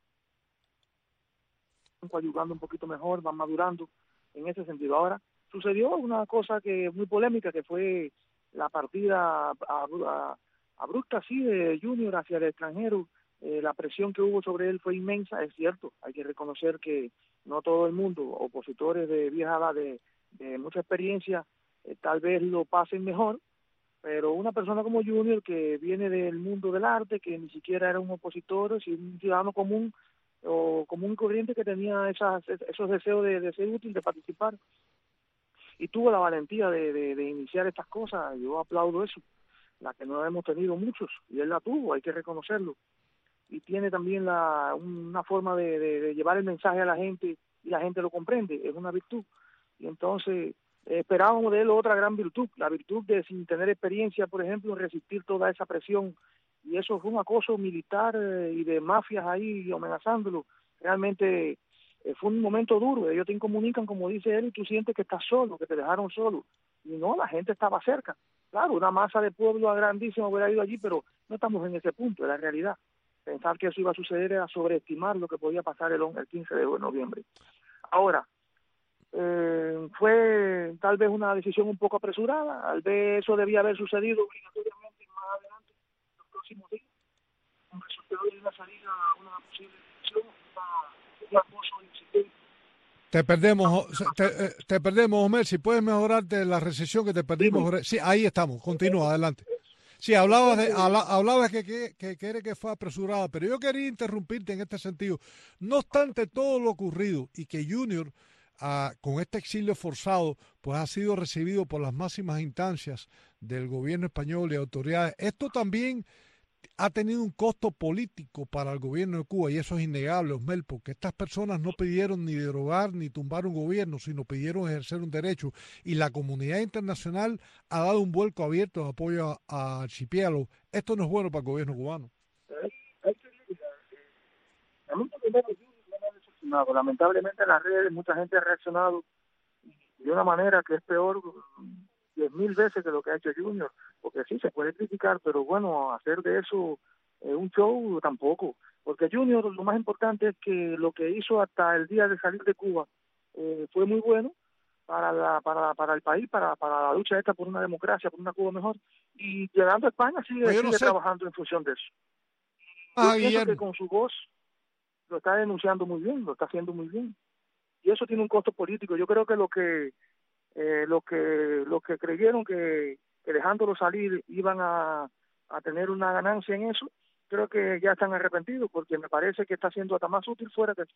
ayudando un poquito mejor, van madurando en ese sentido. Ahora, sucedió una cosa que muy polémica, que fue la partida abrupta así de Junior hacia el extranjero. Eh, la presión que hubo sobre él fue inmensa, es cierto, hay que reconocer que no todo el mundo, opositores de vieja edad, de, de mucha experiencia, eh, tal vez lo pasen mejor, pero una persona como Junior, que viene del mundo del arte, que ni siquiera era un opositor, sino un ciudadano común o común y corriente que tenía esas, esos deseos de, de ser útil, de participar, y tuvo la valentía de, de, de iniciar estas cosas. Yo aplaudo eso, la que no hemos tenido muchos, y él la tuvo, hay que reconocerlo. Y tiene también la, una forma de, de, de llevar el mensaje a la gente, y la gente lo comprende, es una virtud. Y entonces eh, esperábamos de él otra gran virtud, la virtud de, sin tener experiencia, por ejemplo, resistir toda esa presión, y eso fue un acoso militar eh, y de mafias ahí amenazándolo. Realmente eh, fue un momento duro, ellos te incomunican, como dice él, y tú sientes que estás solo, que te dejaron solo, y no, la gente estaba cerca. Claro, una masa de pueblo grandísima hubiera ido allí, pero no estamos en ese punto, es la realidad. Pensar que eso iba a suceder era sobreestimar lo que podía pasar el, el quince de noviembre. Ahora, eh, fue tal vez una decisión un poco apresurada, tal vez eso debía haber sucedido obligatoriamente más adelante, en los próximos días, un resultado de una salida a una posible elección, un acoso incidente. Te perdemos, te, te perdemos, Osmel, si puedes mejorarte la recepción que te perdimos. Sí, ahí estamos, continúa, adelante. Sí, hablabas de, habla, hablabas que, que, que, que, que fue apresurada, pero yo quería interrumpirte en este sentido. No obstante todo lo ocurrido y que Junior, uh, con este exilio forzado, pues ha sido recibido por las máximas instancias del gobierno español y autoridades, esto también ha tenido un costo político para el gobierno de Cuba, y eso es innegable, Osmel, porque estas personas no pidieron ni derogar ni tumbar un gobierno, sino pidieron ejercer un derecho, y la comunidad internacional ha dado un vuelco abierto de apoyo a, a Archipiélago. Esto no es bueno para el gobierno cubano. Lamentablemente en las redes mucha gente ha reaccionado de una manera que es peor diez mil veces que lo que ha hecho Junior, porque sí, se puede criticar, pero bueno, hacer de eso eh, un show tampoco, porque Junior, lo más importante es que lo que hizo hasta el día de salir de Cuba eh, fue muy bueno para la, para, para el país, para, para la lucha esta por una democracia, por una Cuba mejor, y llegando a España sigue, sigue no trabajando en función de eso. Ah, Yo pienso que con su voz, lo está denunciando muy bien, lo está haciendo muy bien. Y eso tiene un costo político. Yo creo que lo que eh, lo que lo que creyeron que, que dejándolo salir iban a, a tener una ganancia en eso, creo que ya están arrepentidos, porque me parece que está siendo hasta más útil fuera que...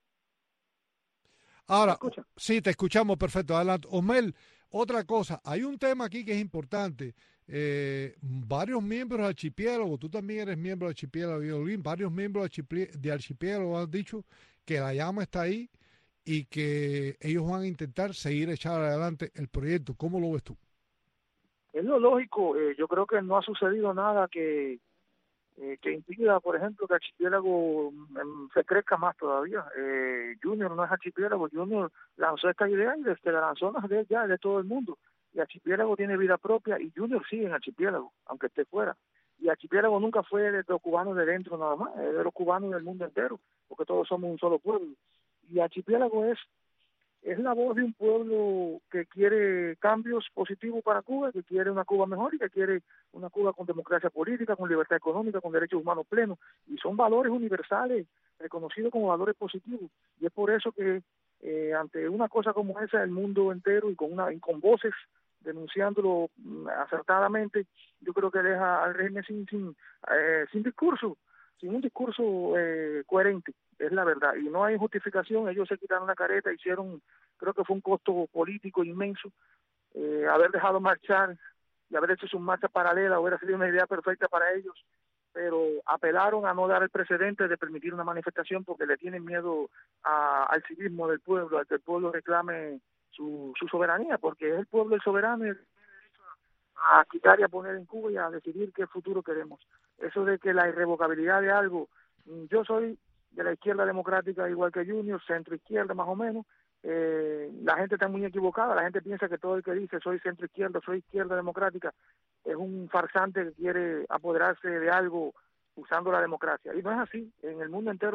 Ahora, sí, te escuchamos perfecto. Adelante. Osmel, otra cosa, hay un tema aquí que es importante. Eh, varios miembros de Archipiélago, tú también eres miembro de Archipiélago, Violín, varios miembros de Archipiélago, de Archipiélago han dicho que la llama está ahí y que ellos van a intentar seguir echar adelante el proyecto. ¿Cómo lo ves tú? Es lo lógico. Eh, yo creo que no ha sucedido nada que eh, que impida, por ejemplo, que Archipiélago mm, se crezca más todavía. Eh, Junior no es Archipiélago, Junior lanzó esta idea y desde la lanzó no es de ya, es de todo el mundo. Y Archipiélago tiene vida propia y Junior sigue en Archipiélago, aunque esté fuera. Y Archipiélago nunca fue de los cubanos de dentro nada más, es de los cubanos del mundo entero, porque todos somos un solo pueblo. Y Archipiélago es es la voz de un pueblo que quiere cambios positivos para Cuba, que quiere una Cuba mejor y que quiere una Cuba con democracia política, con libertad económica, con derechos humanos plenos. Y son valores universales reconocidos como valores positivos. Y es por eso que eh, ante una cosa como esa, el mundo entero y con, una, y con voces denunciándolo acertadamente, yo creo que deja al régimen sin, sin, eh, sin discurso, sin un discurso eh, coherente. Es la verdad, y no hay justificación. Ellos se quitaron la careta, hicieron, creo que fue un costo político inmenso, eh, haber dejado marchar y haber hecho su marcha paralela, hubiera sido una idea perfecta para ellos, pero apelaron a no dar el precedente de permitir una manifestación porque le tienen miedo a, al civismo del pueblo, a que el pueblo reclame su, su soberanía, porque es el pueblo el soberano y el a quitar y a poner en Cuba y a decidir qué futuro queremos. Eso de que la irrevocabilidad de algo, yo soy de la izquierda democrática igual que Junior, centro izquierda más o menos, eh, la gente está muy equivocada, la gente piensa que todo el que dice soy centro izquierda, soy izquierda democrática, es un farsante que quiere apoderarse de algo usando la democracia, y no es así. En el mundo entero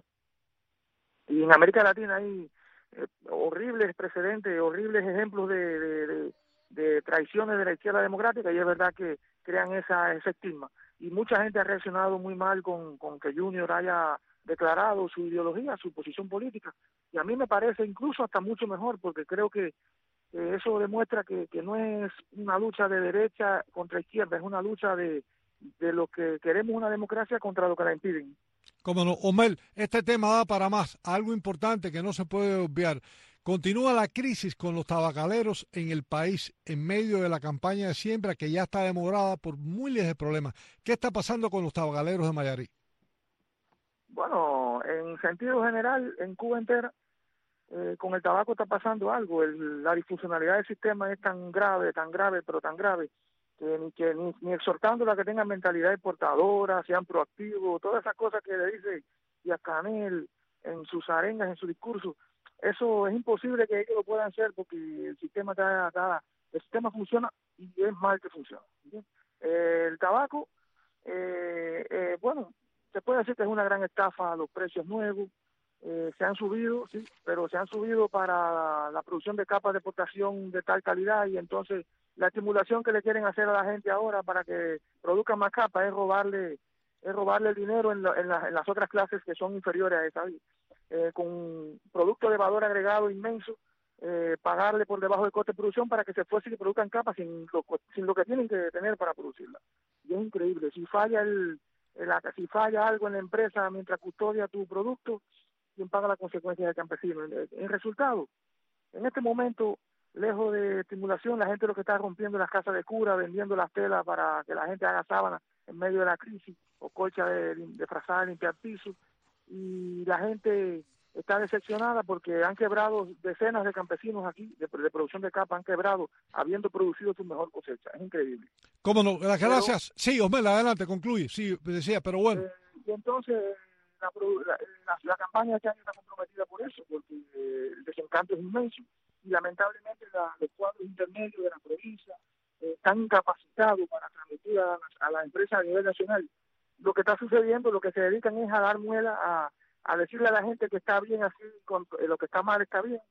y en América Latina hay eh, horribles precedentes, horribles ejemplos de, de, de, de traiciones de la izquierda democrática, y es verdad que crean esa, ese estigma, y mucha gente ha reaccionado muy mal con, con que Junior haya declarado su ideología, su posición política, y a mí me parece incluso hasta mucho mejor, porque creo que, que eso demuestra que, que no es una lucha de derecha contra izquierda, es una lucha de, de lo que queremos una democracia contra lo que la impiden. Como no, Osmel, este tema da para más. Algo importante que no se puede obviar. Continúa la crisis con los tabacaleros en el país en medio de la campaña de siembra que ya está demorada por miles de problemas. ¿Qué está pasando con los tabacaleros de Mayarí? Bueno, en sentido general, en Cuba entera, eh, con el tabaco está pasando algo. El, la disfuncionalidad del sistema es tan grave, tan grave, pero tan grave, que ni, que ni, ni exhortándola a que tengan mentalidad exportadora, sean proactivos, todas esas cosas que le dice Díaz Canel en sus arengas, en su discurso, eso es imposible que ellos lo puedan hacer porque el sistema está, está el sistema funciona y es mal que funciona. Eh, el tabaco, eh, eh, bueno, se puede decir que es una gran estafa a los precios nuevos, eh, se han subido, sí, pero se han subido para la producción de capas de exportación de tal calidad, y entonces la estimulación que le quieren hacer a la gente ahora para que produzcan más capas es robarle es robarle el dinero en, la, en, la, en las otras clases que son inferiores a esa, eh, con productos de valor agregado inmenso, eh, pagarle por debajo del coste de producción para que se fuesen y produzcan capas sin lo, sin lo que tienen que tener para producirla. Y es increíble, si falla el La, si falla algo en la empresa mientras custodia tu producto, ¿quién paga las consecuencias del campesino? En resultado, en este momento, lejos de estimulación, la gente lo que está rompiendo las casas de cura, vendiendo las telas para que la gente haga sábanas en medio de la crisis, o colcha de, de frazada, limpiar pisos, y la gente está decepcionada porque han quebrado decenas de campesinos aquí, de, de producción de capa, han quebrado habiendo producido su mejor cosecha. Es increíble. ¿Cómo no? Las gracias. Pero, sí, Osmel, adelante, concluye. Sí, decía, pero bueno. Eh, y entonces la, la, la, la campaña de este año está comprometida por eso, porque eh, el desencanto es inmenso, y lamentablemente la, los cuadros intermedios de la provincia eh, están incapacitados para transmitir a, a las empresas a nivel nacional lo que está sucediendo. Lo que se dedican es a dar muela a a decirle a la gente que está bien así, con, eh, lo que está mal está bien,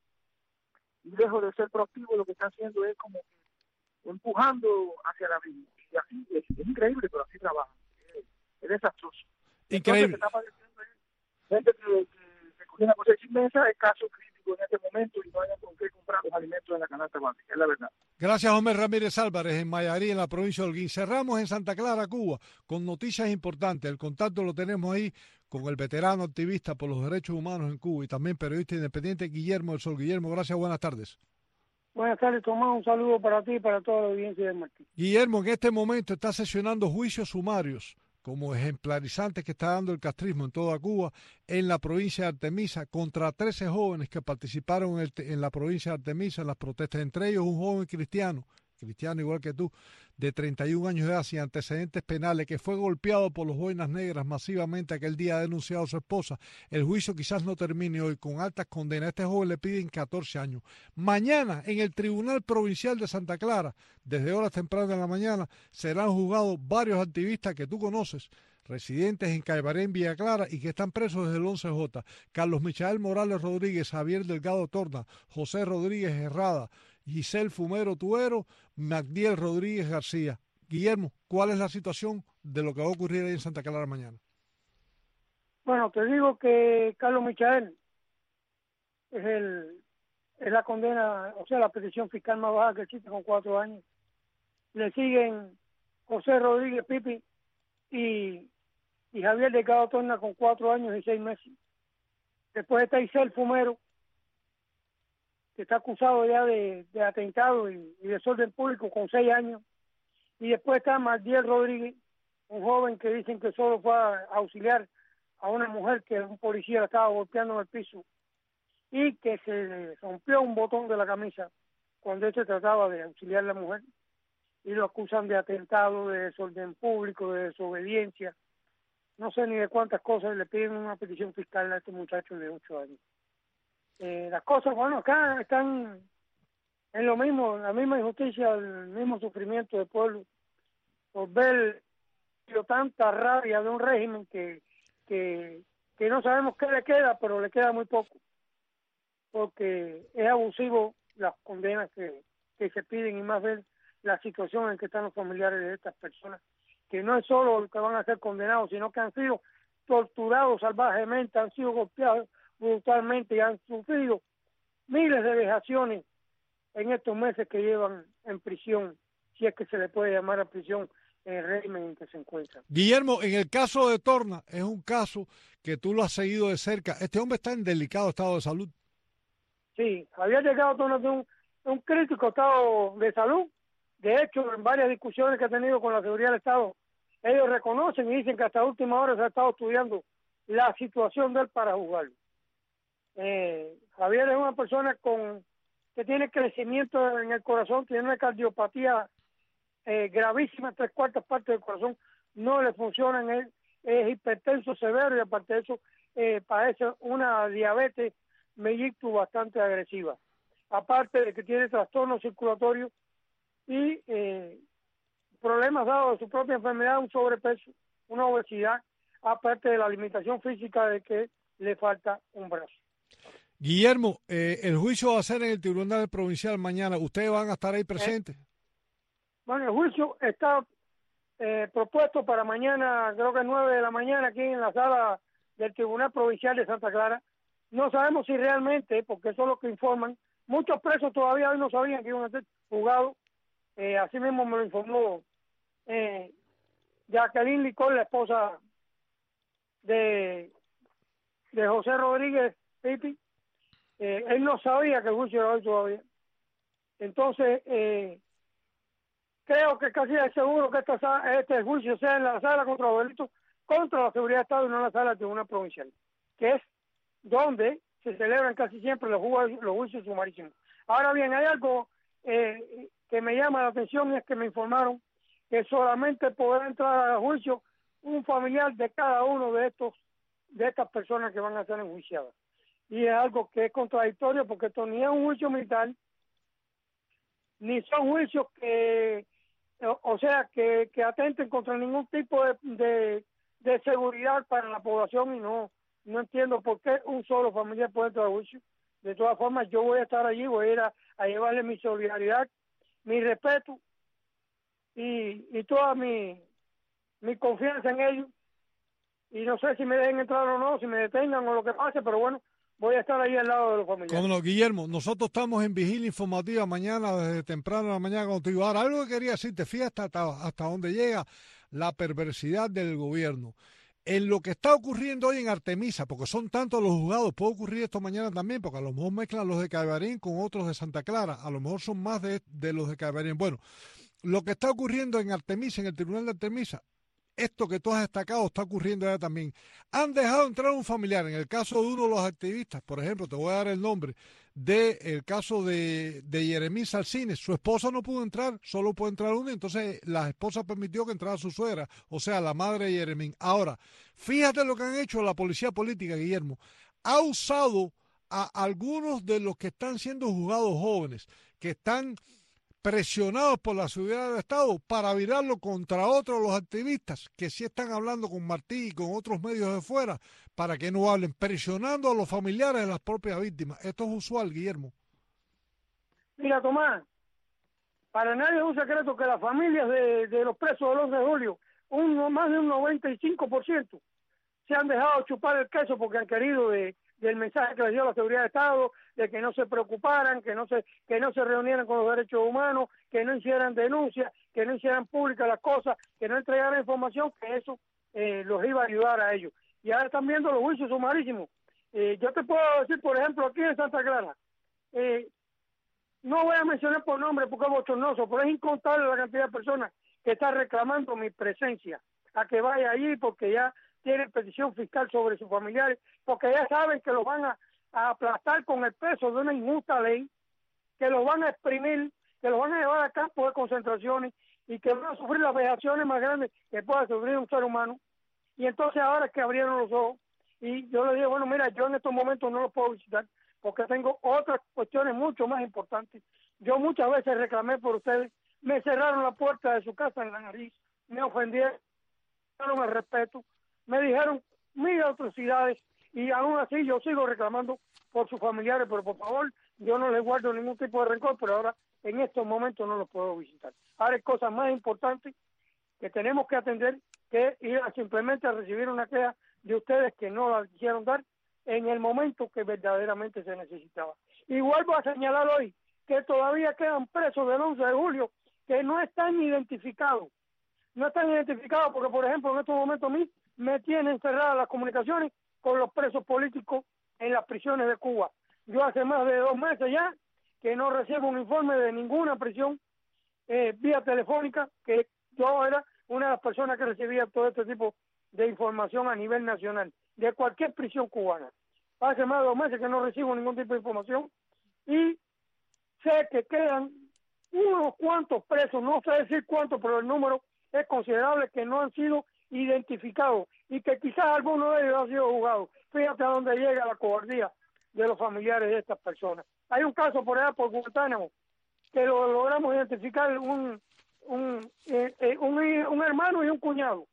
y lejos de ser proactivo, lo que está haciendo es como que empujando hacia la vida. Y así es, es increíble, pero así trabaja. Es, es desastroso. Increíble. Entonces, se está padeciendo gente que, una cosecha inmensa, escaso crítico en este momento y no hayan con qué comprar los alimentos en la canasta básica, es la verdad. Gracias, Homer Ramírez Álvarez, en Mayarí, en la provincia de Holguín. Cerramos en Santa Clara, Cuba, con noticias importantes. El contacto lo tenemos ahí con el veterano activista por los derechos humanos en Cuba y también periodista independiente Guillermo del Sol. Guillermo, gracias, buenas tardes. Buenas tardes, Tomás. Un saludo para ti y para toda la audiencia de Martín. Guillermo, en este momento está sesionando juicios sumarios como ejemplarizantes que está dando el castrismo en toda Cuba, en la provincia de Artemisa, contra trece jóvenes que participaron en, el, en la provincia de Artemisa en las protestas, entre ellos un joven cristiano, cristiano igual que tú, de treinta y un años de edad y antecedentes penales, que fue golpeado por los boinas negras masivamente aquel día, ha denunciado a su esposa. El juicio quizás no termine hoy con altas condenas. A este joven le piden catorce años. Mañana, en el Tribunal Provincial de Santa Clara, desde horas tempranas de la mañana, serán juzgados varios activistas que tú conoces, residentes en Caibarén, Villa Clara, y que están presos desde el once J. Carlos Michael Morales Rodríguez, Javier Delgado Torna, José Rodríguez Herrada, Giselle Fumero Tuero, Magdiel Rodríguez García. Guillermo, ¿cuál es la situación de lo que va a ocurrir ahí en Santa Clara mañana? Bueno, te digo que Carlos Michael es el es la condena, o sea, la petición fiscal más baja que existe con cuatro años. Le siguen José Rodríguez Pipi y, y Javier Delgado Torna con cuatro años y seis meses. Después está Giselle Fumero, que está acusado ya de, de atentado y, y desorden público con seis años. Y después está Magdiel Rodríguez, un joven que dicen que solo fue a auxiliar a una mujer que un policía la estaba golpeando en el piso y que se le rompió un botón de la camisa cuando este trataba de auxiliar a la mujer. Y lo acusan de atentado, de desorden público, de desobediencia. No sé ni de cuántas cosas. Le piden una petición fiscal a este muchacho de ocho años. Eh, las cosas, bueno, acá están en lo mismo, la misma injusticia, el mismo sufrimiento del pueblo, por ver tanta rabia de un régimen que, que, que no sabemos qué le queda, pero le queda muy poco, porque es abusivo las condenas que, que se piden y más ver la situación en que están los familiares de estas personas, que no es solo los que van a ser condenados, sino que han sido torturados salvajemente, han sido golpeados brutalmente y han sufrido miles de vejaciones en estos meses que llevan en prisión, si es que se le puede llamar a prisión en el régimen en que se encuentran. Guillermo, en el caso de Torna, es un caso que tú lo has seguido de cerca. Este hombre está en delicado estado de salud. Sí, había llegado Torna de un, un crítico estado de salud. De hecho, en varias discusiones que ha tenido con la seguridad del Estado, ellos reconocen y dicen que hasta última hora se ha estado estudiando la situación de él para juzgarlo. Eh, Javier es una persona con que tiene crecimiento en el corazón, tiene una cardiopatía eh, gravísima, tres cuartas partes del corazón no le funcionan, él es hipertenso severo y aparte de eso eh, padece una diabetes mellitus bastante agresiva, aparte de que tiene trastorno circulatorio y eh, problemas dados de su propia enfermedad, un sobrepeso, una obesidad, aparte de la limitación física de que le falta un brazo. Guillermo, eh, el juicio va a ser en el Tribunal Provincial mañana. ¿Ustedes van a estar ahí presentes? Eh, bueno, el juicio está eh, propuesto para mañana, creo que nueve de la mañana, aquí en la sala del Tribunal Provincial de Santa Clara. No sabemos si realmente, porque eso es lo que informan, muchos presos todavía hoy no sabían que iban a ser juzgados. Eh, así mismo me lo informó eh, Jacqueline Licor, la esposa de, de José Rodríguez Pipi. Eh, él no sabía que el juicio era hoy todavía. Entonces, eh, creo que casi es seguro que esta, este juicio sea en la sala contra los delitos contra la seguridad de Estado y no en la sala del Tribunal Provincial, que es donde se celebran casi siempre los, ju los juicios sumarísimos. Ahora bien, hay algo eh, que me llama la atención, y es que me informaron que solamente podrá entrar al juicio un familiar de cada uno de estos de estas personas que van a ser enjuiciadas. Y es algo que es contradictorio porque esto ni es un juicio militar, ni son juicios que, o, o sea, que, que atenten contra ningún tipo de, de, de seguridad para la población y no no entiendo por qué un solo familiar puede entrar al juicio. De todas formas, yo voy a estar allí, voy a ir a, a llevarle mi solidaridad, mi respeto y, y toda mi, mi confianza en ellos. Y no sé si me dejen entrar o no, si me detengan o lo que pase, pero bueno, voy a estar ahí al lado de los familiares. Cómo no, Guillermo, nosotros estamos en vigilia informativa mañana, desde temprano en la mañana contigo. Ahora, algo que quería decirte, fíjate hasta, hasta dónde llega la perversidad del gobierno. En lo que está ocurriendo hoy en Artemisa, porque son tantos los juzgados, puede ocurrir esto mañana también, porque a lo mejor mezclan los de Cabarín con otros de Santa Clara, a lo mejor son más de, de los de Cabarín. Bueno, lo que está ocurriendo en Artemisa, en el Tribunal de Artemisa, esto que tú has destacado está ocurriendo allá también. Han dejado entrar un familiar. En el caso de uno de los activistas, por ejemplo, te voy a dar el nombre, del caso de, de Jeremín Salcines. Su esposa no pudo entrar, solo puede entrar uno, entonces la esposa permitió que entrara su suegra, o sea, la madre de Jeremín. Ahora, fíjate lo que han hecho la policía política, Guillermo. Ha usado a algunos de los que están siendo juzgados jóvenes, que están presionados por la seguridad del Estado, para virarlo contra otros los activistas que sí están hablando con Martí y con otros medios de fuera para que no hablen, presionando a los familiares de las propias víctimas. Esto es usual, Guillermo. Mira, Tomás, para nadie es un secreto que las familias de, de los presos del once de julio, un, más de un noventa y cinco por ciento, se han dejado chupar el queso porque han querido de, del mensaje que les dio la seguridad del Estado, de que no se preocuparan, que no se que no se reunieran con los derechos humanos, que no hicieran denuncias, que no hicieran públicas las cosas, que no entregaran información, que eso eh, los iba a ayudar a ellos. Y ahora están viendo los juicios sumarísimos. Eh, yo te puedo decir, por ejemplo, aquí en Santa Clara, eh, no voy a mencionar por nombre porque es bochornoso, pero es incontable la cantidad de personas que están reclamando mi presencia, a que vaya allí porque ya tienen petición fiscal sobre sus familiares, porque ya saben que los van a, a aplastar con el peso de una injusta ley, que los van a exprimir, que los van a llevar a campos de concentraciones y que van a sufrir las vejaciones más grandes que pueda sufrir un ser humano. Y entonces ahora es que abrieron los ojos y yo les digo, bueno, mira, yo en estos momentos no los puedo visitar porque tengo otras cuestiones mucho más importantes. Yo muchas veces reclamé por ustedes, me cerraron la puerta de su casa en la nariz, me ofendieron, me dieron el respeto, me dijeron mil atrocidades y aún así yo sigo reclamando por sus familiares, pero por favor, yo no les guardo ningún tipo de rencor, pero ahora en estos momentos no los puedo visitar. Ahora hay cosas más importantes que tenemos que atender que ir a simplemente a recibir una queja de ustedes que no la quisieron dar en el momento que verdaderamente se necesitaba. Y vuelvo a señalar hoy que todavía quedan presos del once de julio que no están identificados. No están identificados porque, por ejemplo, en estos momentos a mí me tienen cerradas las comunicaciones con los presos políticos en las prisiones de Cuba. Yo hace más de dos meses ya que no recibo un informe de ninguna prisión eh, vía telefónica, que yo era una de las personas que recibía todo este tipo de información a nivel nacional, de cualquier prisión cubana. Hace más de dos meses que no recibo ningún tipo de información y sé que quedan unos cuantos presos, no sé decir cuántos, pero el número es considerable que no han sido identificados y que quizás alguno de ellos ha sido juzgado. Fíjate a dónde llega la cobardía de los familiares de estas personas. Hay un caso por allá por Guantánamo que lo logramos identificar un un, eh, eh, un, un hermano y un cuñado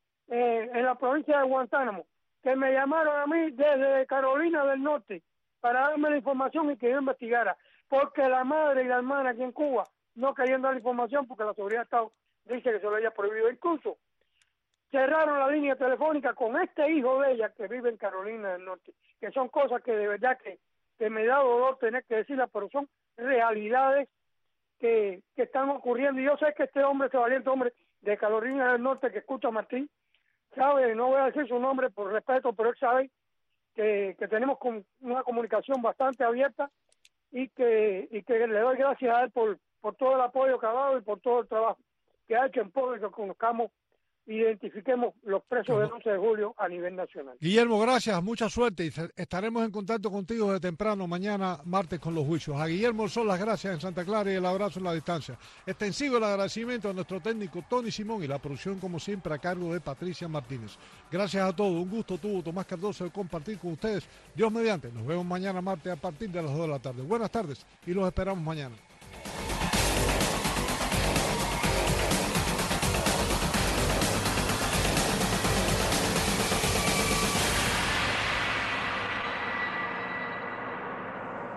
eh, en la provincia de Guantánamo, que me llamaron a mí desde Carolina del Norte para darme la información y que yo investigara, porque la madre y la hermana aquí en Cuba no querían dar la información porque la seguridad del Estado dice que se lo haya prohibido. Incluso cerraron la línea telefónica con este hijo de ella que vive en Carolina del Norte, que son cosas que de verdad que, que me da dolor tener que decirlas, pero son realidades que, que están ocurriendo. Y yo sé que este hombre, este valiente hombre de Carolina del Norte que escucha a Martín, sabe, no voy a decir su nombre por respeto, pero él sabe que, que tenemos con una comunicación bastante abierta y que, y que le doy gracias a él por, por todo el apoyo que ha dado y por todo el trabajo que ha hecho en poder que conozcamos, identifiquemos los presos del once de julio a nivel nacional. Guillermo, gracias, mucha suerte y estaremos en contacto contigo de temprano mañana martes con los juicios. A Guillermo son las gracias en Santa Clara y el abrazo en la distancia. Extensivo el agradecimiento a nuestro técnico Tony Simón y la producción como siempre a cargo de Patricia Martínez. Gracias a todos, un gusto tuvo Tomás Cardoso de compartir con ustedes. Dios mediante, nos vemos mañana martes a partir de las dos de la tarde. Buenas tardes y los esperamos mañana.